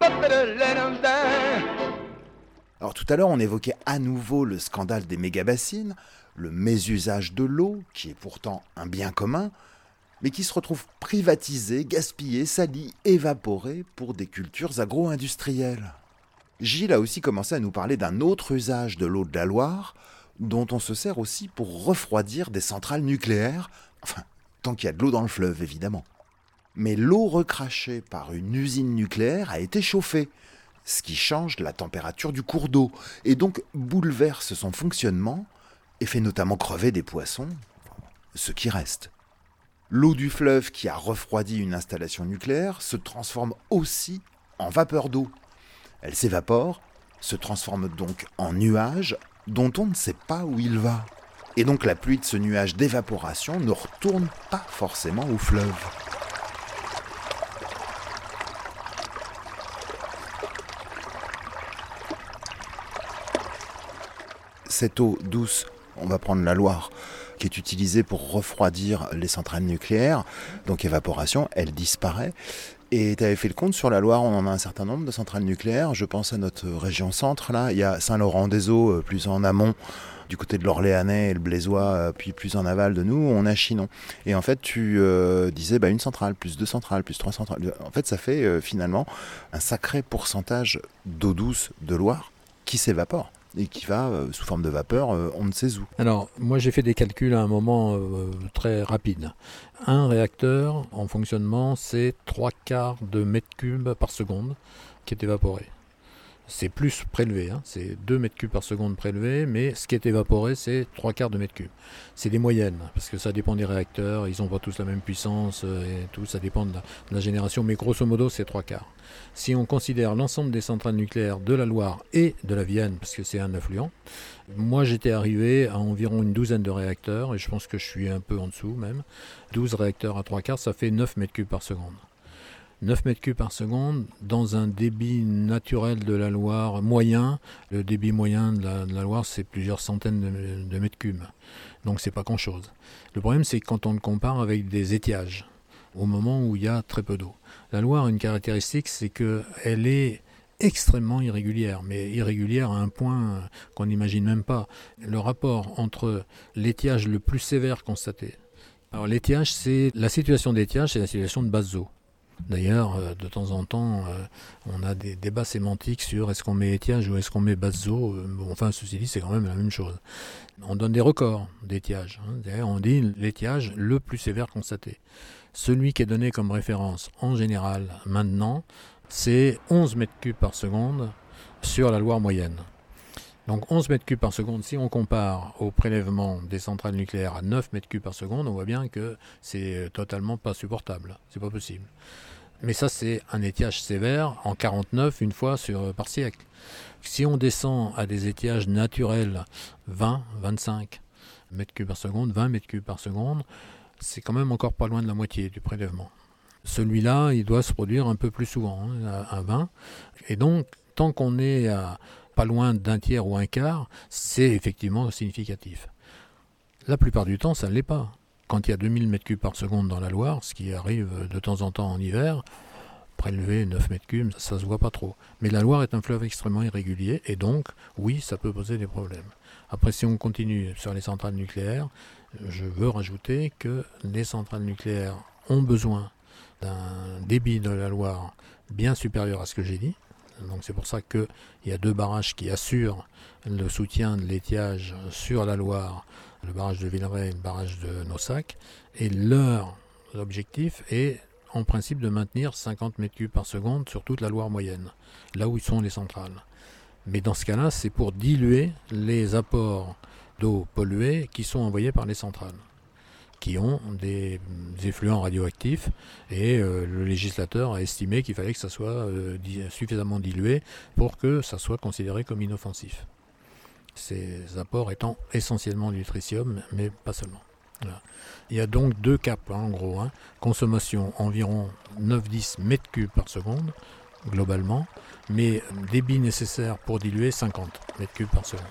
Alors tout à l'heure, on évoquait à nouveau le scandale des mégabassines, le mésusage de l'eau, qui est pourtant un bien commun, mais qui se retrouve privatisé, gaspillé, sali, évaporé pour des cultures agro-industrielles. Gilles a aussi commencé à nous parler d'un autre usage de l'eau de la Loire, dont on se sert aussi pour refroidir des centrales nucléaires, enfin, tant qu'il y a de l'eau dans le fleuve, évidemment. Mais l'eau recrachée par une usine nucléaire a été chauffée, ce qui change la température du cours d'eau, et donc bouleverse son fonctionnement, et fait notamment crever des poissons, ce qui reste. L'eau du fleuve qui a refroidi une installation nucléaire se transforme aussi en vapeur d'eau. Elle s'évapore, se transforme donc en nuage dont on ne sait pas où il va. Et donc la pluie de ce nuage d'évaporation ne retourne pas forcément au fleuve. Cette eau douce, on va prendre la Loire, qui est utilisée pour refroidir les centrales nucléaires, donc évaporation, elle disparaît. Et tu avais fait le compte, sur la Loire, on en a un certain nombre de centrales nucléaires. Je pense à notre région centre, là. Il y a Saint-Laurent-des-Eaux, plus en amont, du côté de l'Orléanais et le Blésois, puis plus en aval de nous, on a Chinon. Et en fait, tu disais une centrale, plus 2 centrales, plus 3 centrales. En fait, ça fait finalement un sacré pourcentage d'eau douce de Loire qui s'évapore et qui va, sous forme de vapeur, on ne sait où. Alors, moi j'ai fait des calculs à un moment très rapide. Un réacteur en fonctionnement, c'est 3/4 de mètre cube par seconde qui est évaporé. C'est plus prélevé, c'est 2 mètres cubes par seconde prélevé, mais ce qui est évaporé, c'est 3/4 de mètre cube. C'est des moyennes, parce que ça dépend des réacteurs, ils n'ont pas tous la même puissance et tout, ça dépend de la génération, mais grosso modo, c'est 3/4. Si on considère l'ensemble des centrales nucléaires de la Loire et de la Vienne, parce que c'est un affluent, moi j'étais arrivé à environ une douzaine de réacteurs, et je pense que je suis un peu en dessous même. 12 réacteurs à 3/4, ça fait 9 mètres cubes par seconde. 9 mètres cubes par seconde dans un débit naturel de la Loire moyen. Le débit moyen de la Loire, c'est plusieurs centaines de mètres cubes. Donc c'est pas grand-chose. Le problème, c'est quand on le compare avec des étiages, au moment où il y a très peu d'eau. La Loire a une caractéristique, c'est qu'elle est extrêmement irrégulière, mais irrégulière à un point qu'on n'imagine même pas. Le rapport entre l'étiage le plus sévère constaté. Alors l'étiage, la situation d'étiage, c'est la situation de basse eau. D'ailleurs, de temps en temps, on a des débats sémantiques sur est-ce qu'on met étiage ou est-ce qu'on met basse eau. Enfin, ceci dit, c'est quand même la même chose. On donne des records d'étiage. D'ailleurs, on dit l'étiage le plus sévère constaté. Celui qui est donné comme référence, en général, maintenant, c'est 11 mètres cubes par seconde sur la Loire moyenne. Donc 11 mètres cubes par seconde, si on compare au prélèvement des centrales nucléaires à 9 mètres cubes par seconde, on voit bien que c'est totalement pas supportable. C'est pas possible. Mais ça, c'est un étiage sévère en 49, une fois par siècle. Si on descend à des étiages naturels 20, 25 mètres cubes par seconde, 20 mètres cubes par seconde, c'est quand même encore pas loin de la moitié du prélèvement. Celui-là, il doit se produire un peu plus souvent, à 20. Et donc, tant qu'on est à pas loin d'un tiers ou un quart, c'est effectivement significatif. La plupart du temps, ça ne l'est pas. Quand il y a 2000 mètres cubes par seconde dans la Loire, ce qui arrive de temps en temps en hiver, prélever 9 mètres cubes, ça ne se voit pas trop. Mais la Loire est un fleuve extrêmement irrégulier, et donc, oui, ça peut poser des problèmes. Après, si on continue sur les centrales nucléaires, je veux rajouter que les centrales nucléaires ont besoin d'un débit de la Loire bien supérieur à ce que j'ai dit. Donc c'est pour ça qu'il y a 2 barrages qui assurent le soutien de l'étiage sur la Loire, le barrage de Villeray et le barrage de Naussac. Et leur objectif est en principe de maintenir 50 mètres cubes par seconde sur toute la Loire moyenne, là où sont les centrales. Mais dans ce cas-là, c'est pour diluer les apports d'eau polluée qui sont envoyés par les centrales, qui ont des effluents radioactifs, et le législateur a estimé qu'il fallait que ça soit suffisamment dilué pour que ça soit considéré comme inoffensif. Ces apports étant essentiellement du tritium, mais pas seulement. Voilà. Il y a donc 2 caps, en gros. Consommation environ 9-10 mètres cubes par seconde, globalement, mais débit nécessaire pour diluer 50 mètres cubes par seconde.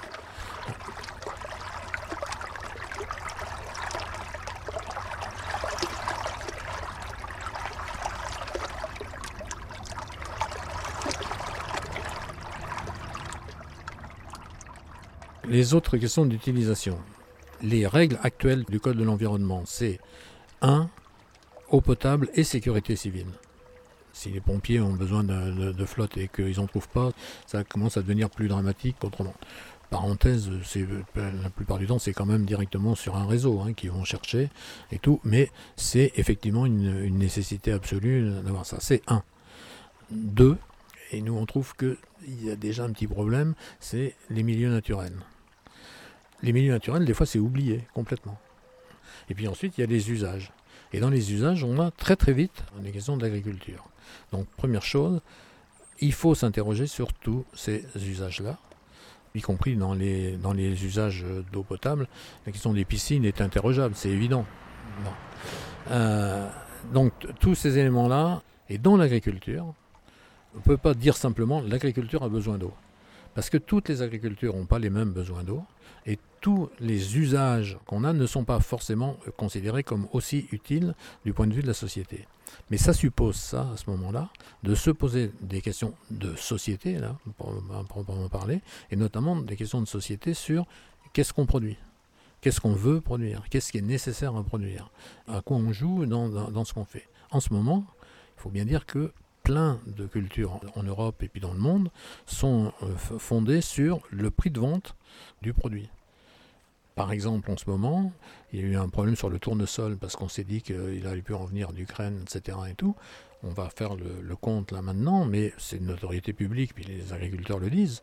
Les autres questions d'utilisation. Les règles actuelles du Code de l'environnement, c'est 1. Eau potable et sécurité civile. Si les pompiers ont besoin de flotte et qu'ils n'en trouvent pas, ça commence à devenir plus dramatique qu'autrement. Parenthèse, la plupart du temps, c'est quand même directement sur un réseau qu'ils vont chercher et tout, mais c'est effectivement une nécessité absolue d'avoir ça. C'est 1. 2, et nous on trouve qu'il y a déjà un petit problème, c'est les milieux naturels. Les milieux naturels, des fois, c'est oublié complètement. Et puis ensuite, il y a les usages. Et dans les usages, on a très très vite des questions d'agriculture. Donc, première chose, il faut s'interroger sur tous ces usages-là, y compris dans les usages d'eau potable. La question des piscines est interrogeable, c'est évident. Bon. Donc tous ces éléments-là, et dans l'agriculture, on ne peut pas dire simplement l'agriculture a besoin d'eau. Parce que toutes les agricultures n'ont pas les mêmes besoins d'eau, et tous les usages qu'on a ne sont pas forcément considérés comme aussi utiles du point de vue de la société. Mais ça suppose ça, à ce moment-là, de se poser des questions de société, là, pour proprement parler, et notamment des questions de société sur qu'est-ce qu'on produit, qu'est-ce qu'on veut produire, qu'est-ce qui est nécessaire à produire, à quoi on joue dans ce qu'on fait. En ce moment, il faut bien dire que plein de cultures en Europe et puis dans le monde sont fondées sur le prix de vente du produit. Par exemple, en ce moment, il y a eu un problème sur le tournesol parce qu'on s'est dit qu'il allait plus en venir d'Ukraine, etc. et tout. On va faire le compte là maintenant, mais c'est une notoriété publique, puis les agriculteurs le disent.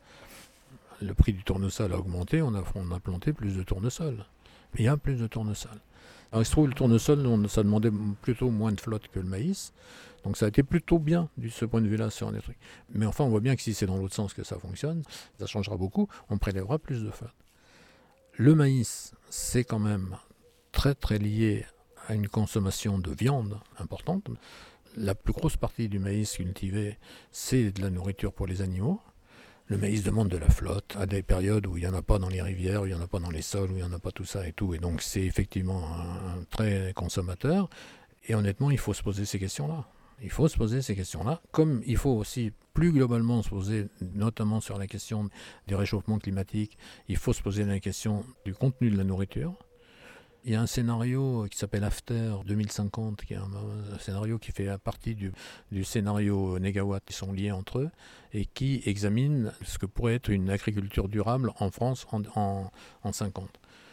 Le prix du tournesol a augmenté, on a planté plus de tournesol. Il y a plus de tournesol. Alors il se trouve le tournesol, ça demandait plutôt moins de flotte que le maïs. Donc ça a été plutôt bien de ce point de vue-là sur les trucs. Mais enfin, on voit bien que si c'est dans l'autre sens que ça fonctionne, ça changera beaucoup, on prélèvera plus de flotte. Le maïs, c'est quand même très très lié à une consommation de viande importante. La plus grosse partie du maïs cultivé, c'est de la nourriture pour les animaux. Le maïs demande de la flotte à des périodes où il n'y en a pas dans les rivières, où il n'y en a pas dans les sols, où il n'y en a pas tout ça et tout. Et donc c'est effectivement un très consommateur. Et honnêtement, il faut se poser ces questions-là. Il faut se poser ces questions-là, comme il faut aussi plus globalement se poser, notamment sur la question du réchauffement climatique, il faut se poser la question du contenu de la nourriture. Il y a un scénario qui s'appelle After 2050, qui est un scénario qui fait partie du scénario Négawatt, qui sont liés entre eux, et qui examine ce que pourrait être une agriculture durable en France en 50.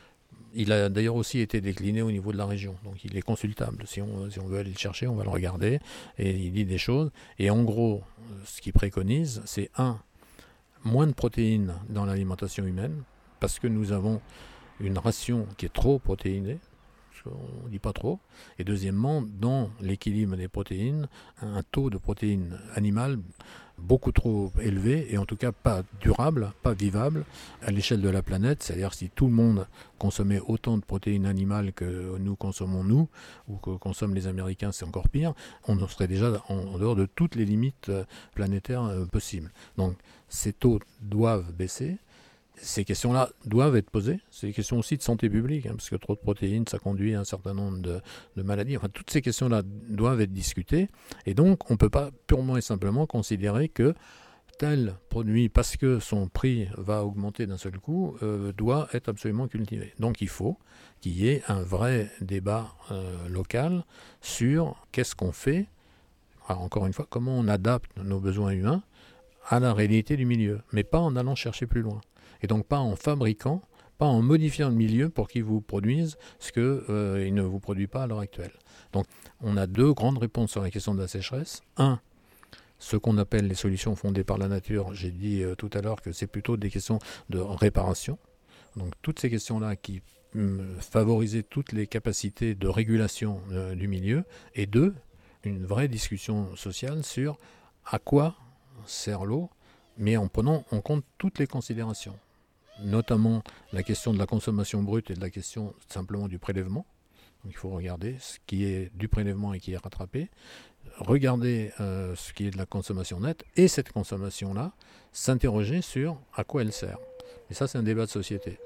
Il a d'ailleurs aussi été décliné au niveau de la région, donc il est consultable. Si on veut aller le chercher, on va le regarder, et il dit des choses. Et en gros, ce qu'il préconise, c'est moins de protéines dans l'alimentation humaine, parce que nous avons une ration qui est trop protéinée, on ne dit pas trop, et deuxièmement, dans l'équilibre des protéines, un taux de protéines animales beaucoup trop élevé, et en tout cas pas durable, pas vivable, à l'échelle de la planète. C'est-à-dire si tout le monde consommait autant de protéines animales que nous consommons nous, ou que consomment les Américains, c'est encore pire, on serait déjà en dehors de toutes les limites planétaires possibles. Donc ces taux doivent baisser. Ces questions-là doivent être posées. C'est des questions aussi de santé publique, parce que trop de protéines, ça conduit à un certain nombre de maladies. Enfin, toutes ces questions-là doivent être discutées. Et donc, on ne peut pas purement et simplement considérer que tel produit, parce que son prix va augmenter d'un seul coup, doit être absolument cultivé. Donc, il faut qu'il y ait un vrai débat local sur qu'est-ce qu'on fait. Alors, encore une fois, comment on adapte nos besoins humains à la réalité du milieu, mais pas en allant chercher plus loin. Et donc pas en fabriquant, pas en modifiant le milieu pour qu'il vous produise ce qu'il ne vous produit pas à l'heure actuelle. Donc on a deux grandes réponses sur la question de la sécheresse. Un, ce qu'on appelle les solutions fondées par la nature. J'ai dit tout à l'heure que c'est plutôt des questions de réparation. Donc toutes ces questions-là qui favorisaient toutes les capacités de régulation du milieu. Et deux, une vraie discussion sociale sur à quoi sert l'eau, mais en prenant en compte toutes les considérations, notamment la question de la consommation brute et de la question simplement du prélèvement. Donc il faut regarder ce qui est du prélèvement et qui est rattrapé, regarder ce qui est de la consommation nette, et cette consommation-là, s'interroger sur à quoi elle sert. Et ça, c'est un débat de société.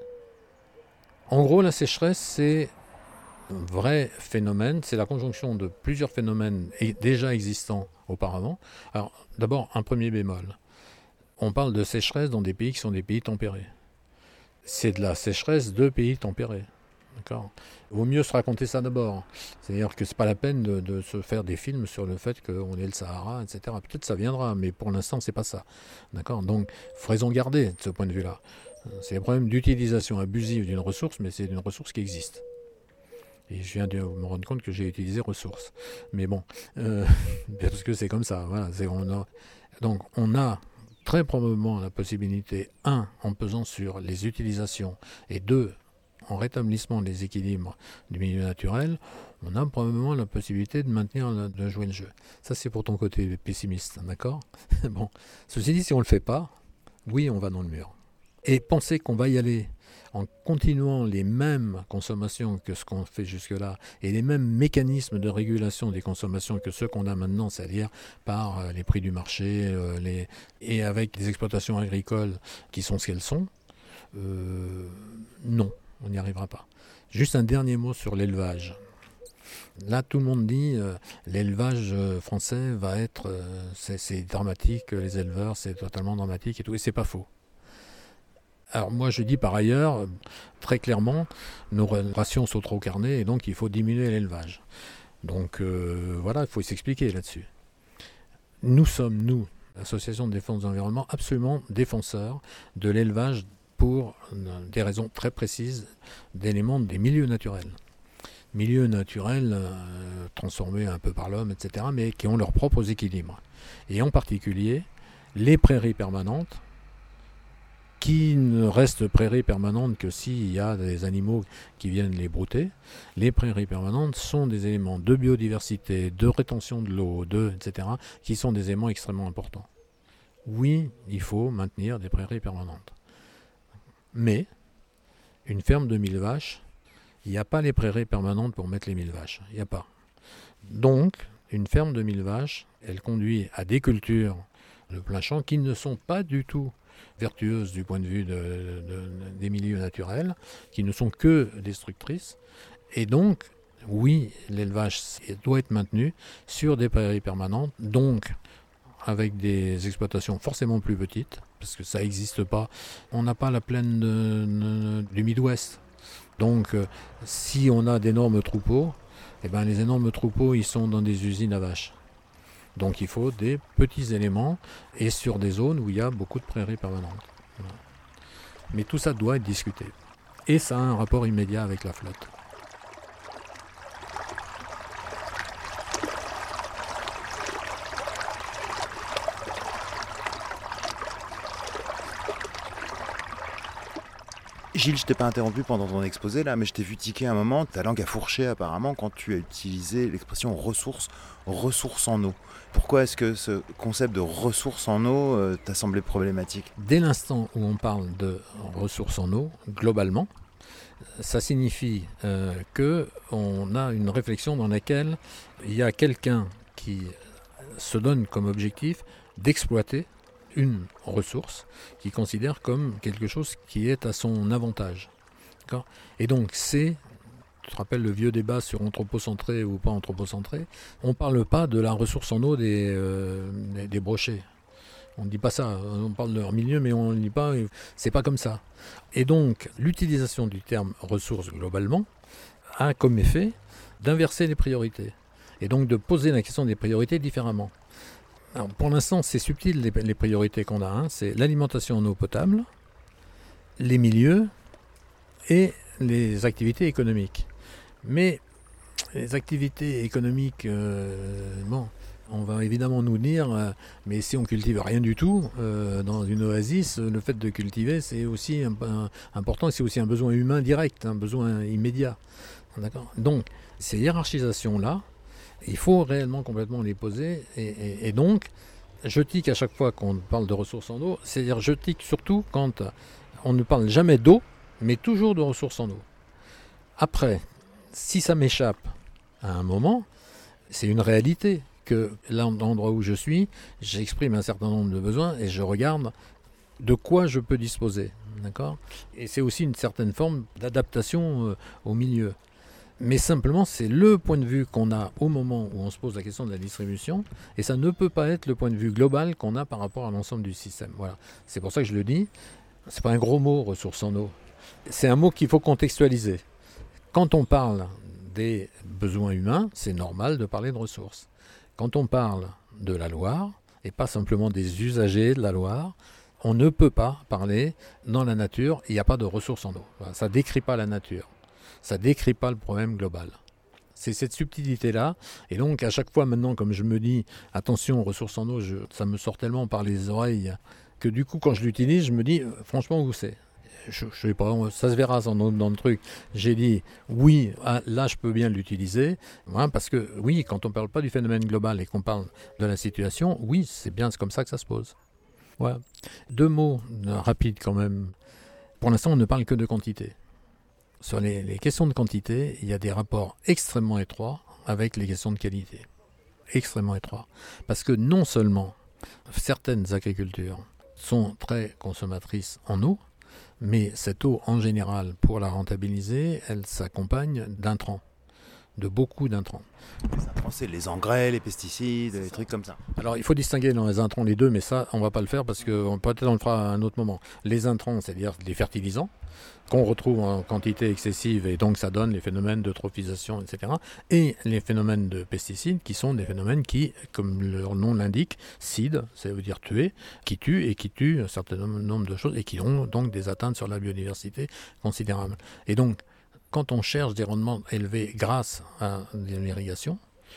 En gros, la sécheresse, c'est un vrai phénomène, c'est la conjonction de plusieurs phénomènes déjà existants auparavant. Alors, d'abord, un premier bémol. On parle de sécheresse dans des pays qui sont des pays tempérés. C'est de la sécheresse de pays tempérés. D'accord. Il vaut mieux se raconter ça d'abord. C'est-à-dire que c'est pas la peine de se faire des films sur le fait qu'on est le Sahara, etc. Peut-être ça viendra, mais pour l'instant, c'est pas ça. D'accord. Donc, raison garder de ce point de vue-là. C'est un problème d'utilisation abusive d'une ressource, mais c'est une ressource qui existe. Et je viens de me rendre compte que j'ai utilisé ressources. Mais bon, parce que c'est comme ça. Voilà, donc on a très probablement la possibilité, 1, en pesant sur les utilisations, et 2, En rétablissement des équilibres du milieu naturel, on a probablement la possibilité de jouer le jeu. Ça, c'est pour ton côté pessimiste, d'accord ? Bon. Ceci dit, si on ne le fait pas, oui, on va dans le mur. Et penser qu'on va y aller en continuant les mêmes consommations que ce qu'on fait jusque-là et les mêmes mécanismes de régulation des consommations que ceux qu'on a maintenant, c'est-à-dire par les prix du marché et avec des exploitations agricoles qui sont ce qu'elles sont, non, on n'y arrivera pas. Juste un dernier mot sur l'élevage. Là, tout le monde dit l'élevage français va être, c'est dramatique, les éleveurs, c'est totalement dramatique et tout, et c'est pas faux. Alors moi je dis par ailleurs, très clairement, nos rations sont trop carnées et donc il faut diminuer l'élevage. Donc voilà, il faut s'expliquer là-dessus. Nous sommes, nous, l'Association de défense de l'environnement, absolument défenseurs de l'élevage pour des raisons très précises d'éléments des milieux naturels. Milieux naturels transformés un peu par l'homme, etc., mais qui ont leurs propres équilibres. Et en particulier, les prairies permanentes, qui ne restent prairies permanentes que s'il y a des animaux qui viennent les brouter. Les prairies permanentes sont des éléments de biodiversité, de rétention de l'eau, etc., qui sont des éléments extrêmement importants. Oui, il faut maintenir des prairies permanentes. Mais, une ferme de 1000 vaches, il n'y a pas les prairies permanentes pour mettre les 1000 vaches. Il n'y a pas. Donc, une ferme de 1000 vaches, elle conduit à des cultures de plein champ qui ne sont pas du tout vertueuses du point de vue des milieux naturels, qui ne sont que destructrices. Et donc, oui, l'élevage doit être maintenu sur des prairies permanentes, donc avec des exploitations forcément plus petites, parce que ça n'existe pas. On n'a pas la plaine du Midwest. Donc, si on a d'énormes troupeaux, eh ben, les énormes troupeaux, ils sont dans des usines à vaches. Donc il faut des petits éléments et sur des zones où il y a beaucoup de prairies permanentes. Voilà. Mais tout ça doit être discuté. Et ça a un rapport immédiat avec la flotte. Gilles, je t'ai pas interrompu pendant ton exposé là, mais je t'ai vu tiquer un moment, ta langue a fourché apparemment quand tu as utilisé l'expression ressources en eau. Pourquoi est-ce que ce concept de ressources en eau t'a semblé problématique ? Dès l'instant où on parle de ressources en eau, globalement, ça signifie qu'on a une réflexion dans laquelle il y a quelqu'un qui se donne comme objectif d'exploiter une ressource qu'il considère comme quelque chose qui est à son avantage. D'accord ? Et donc tu te rappelles le vieux débat sur anthropocentré ou pas anthropocentré, on ne parle pas de la ressource en eau des brochets. On ne dit pas ça, on parle de leur milieu, mais on ne dit pas, c'est pas comme ça. Et donc, l'utilisation du terme ressources globalement a comme effet d'inverser les priorités. Et donc de poser la question des priorités différemment. Alors, pour l'instant, c'est subtil les priorités qu'on a. Hein. C'est l'alimentation en eau potable, les milieux et les activités économiques. Mais les activités économiques, on va évidemment nous dire, mais si on cultive rien du tout, dans une oasis, le fait de cultiver, c'est aussi important, c'est aussi un besoin humain direct, un besoin immédiat. D'accord ? Donc, ces hiérarchisations-là, il faut réellement complètement les poser. Et donc, je tique à chaque fois qu'on parle de ressources en eau, c'est-à-dire je tique surtout quand on ne parle jamais d'eau, mais toujours de ressources en eau. Après, si ça m'échappe à un moment, c'est une réalité que là, dans l'endroit où je suis, j'exprime un certain nombre de besoins et je regarde de quoi je peux disposer. D'accord ? Et c'est aussi une certaine forme d'adaptation au milieu. Mais simplement, c'est le point de vue qu'on a au moment où on se pose la question de la distribution, et ça ne peut pas être le point de vue global qu'on a par rapport à l'ensemble du système. Voilà. C'est pour ça que je le dis. C'est pas un gros mot, ressources en eau. C'est un mot qu'il faut contextualiser. Quand on parle des besoins humains, c'est normal de parler de ressources. Quand on parle de la Loire, et pas simplement des usagers de la Loire, on ne peut pas parler dans la nature, il n'y a pas de ressources en eau. Voilà. Ça ne décrit pas la nature. Ça ne décrit pas le problème global. C'est cette subtilité-là. Et donc, à chaque fois maintenant, comme je me dis, attention, ressources en eau, ça me sort tellement par les oreilles que du coup, quand je l'utilise, je me dis, franchement, où c'est ? je sais pas, ça se verra dans le truc. J'ai dit oui, là je peux bien l'utiliser, parce que oui, quand on parle pas du phénomène global et qu'on parle de la situation, oui, c'est comme ça que ça se pose. Voilà. 2 mots rapides quand même. Pour l'instant, on ne parle que de quantité. Sur les questions de quantité, il y a des rapports extrêmement étroits avec les questions de qualité. Extrêmement étroits. Parce que non seulement certaines agricultures sont très consommatrices en eau, mais cette eau, en général, pour la rentabiliser, elle s'accompagne d'intrants, de beaucoup d'intrants. Les intrants, c'est les engrais, les pesticides, les trucs comme ça. Alors, il faut distinguer dans les intrants les deux, mais ça, on ne va pas le faire parce que peut-être on le fera à un autre moment. Les intrants, c'est-à-dire les fertilisants, qu'on retrouve en quantité excessive et donc ça donne les phénomènes d'eutrophisation, etc. Et les phénomènes de pesticides qui sont des phénomènes qui, comme leur nom l'indique, seed, ça veut dire tuer, qui tuent un certain nombre de choses et qui ont donc des atteintes sur la biodiversité considérables. Et donc, quand on cherche des rendements élevés grâce à l'irrigation,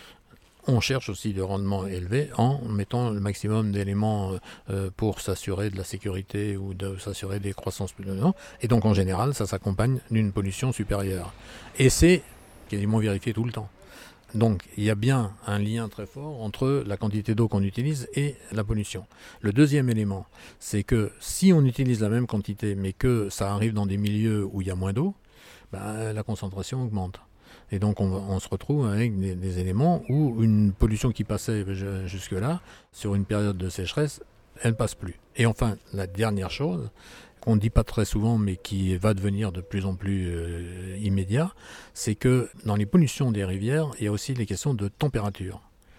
on cherche aussi des rendements élevés en mettant le maximum d'éléments pour s'assurer de la sécurité ou de s'assurer des croissances plus grandes. Et donc en général, ça s'accompagne d'une pollution supérieure. Et c'est quasiment vérifié tout le temps. Donc il y a bien un lien très fort entre la quantité d'eau qu'on utilise et la pollution. Le deuxième élément, c'est que si on utilise la même quantité mais que ça arrive dans des milieux où il y a moins d'eau, la concentration augmente. Et donc on se retrouve avec des éléments où une pollution qui passait jusque-là, sur une période de sécheresse, elle ne passe plus. Et enfin, la dernière chose, qu'on ne dit pas très souvent mais qui va devenir de plus en plus immédiat, c'est que dans les pollutions des rivières, il y a aussi les questions de température.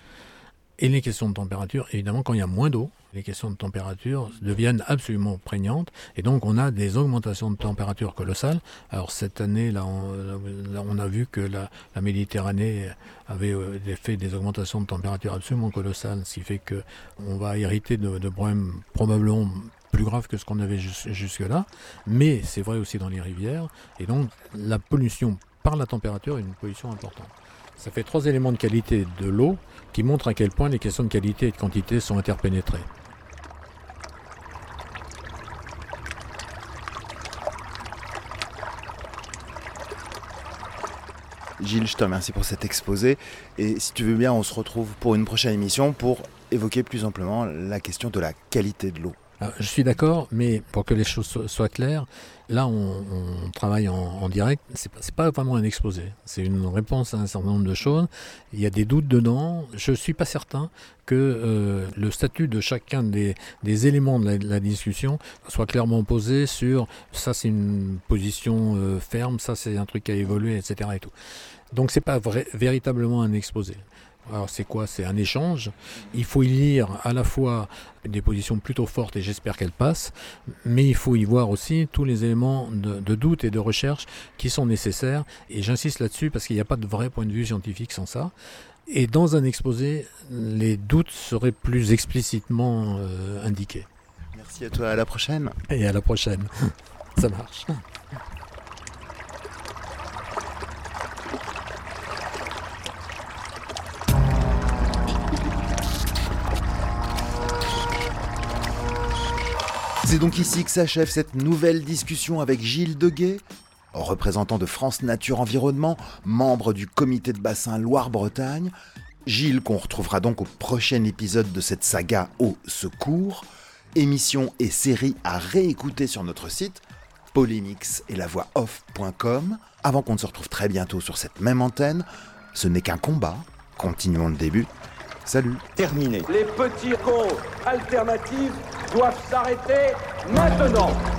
Et les questions de température, évidemment, quand il y a moins d'eau, les questions de température deviennent absolument prégnantes. Et donc, on a des augmentations de température colossales. Alors, cette année, là, on a vu que la Méditerranée avait fait des augmentations de température absolument colossales, ce qui fait qu'on va hériter de problèmes probablement plus graves que ce qu'on avait jusque-là. Mais c'est vrai aussi dans les rivières. Et donc, la pollution par la température est une pollution importante. Ça fait 3 éléments de qualité de l'eau qui montrent à quel point les questions de qualité et de quantité sont interpénétrées. Gilles, je te remercie pour cet exposé. Et si tu veux bien, on se retrouve pour une prochaine émission pour évoquer plus amplement la question de la qualité de l'eau. Alors, je suis d'accord, mais pour que les choses soient claires, là on travaille en direct, c'est pas vraiment un exposé, c'est une réponse à un certain nombre de choses, il y a des doutes dedans, je suis pas certain que le statut de chacun des éléments de la discussion soit clairement posé sur ça c'est une position ferme, ça c'est un truc qui a évolué, etc. et tout. Donc c'est pas véritablement un exposé. Alors c'est quoi ? C'est un échange. Il faut y lire à la fois des positions plutôt fortes et j'espère qu'elles passent, mais il faut y voir aussi tous les éléments de doute et de recherche qui sont nécessaires. Et j'insiste là-dessus parce qu'il n'y a pas de vrai point de vue scientifique sans ça. Et dans un exposé, les doutes seraient plus explicitement indiqués. Merci à toi, à la prochaine. Et à la prochaine. Ça marche. C'est donc ici que s'achève cette nouvelle discussion avec Gilles Deguet, représentant de France Nature Environnement, membre du comité de bassin Loire-Bretagne. Gilles qu'on retrouvera donc au prochain épisode de cette saga Au secours. Émission et série à réécouter sur notre site polémix et lavoixoff.com. Avant qu'on ne se retrouve très bientôt sur cette même antenne, ce n'est qu'un combat. Continuons le début. Salut. Terminé. Les petits cons alternatifs doivent s'arrêter maintenant.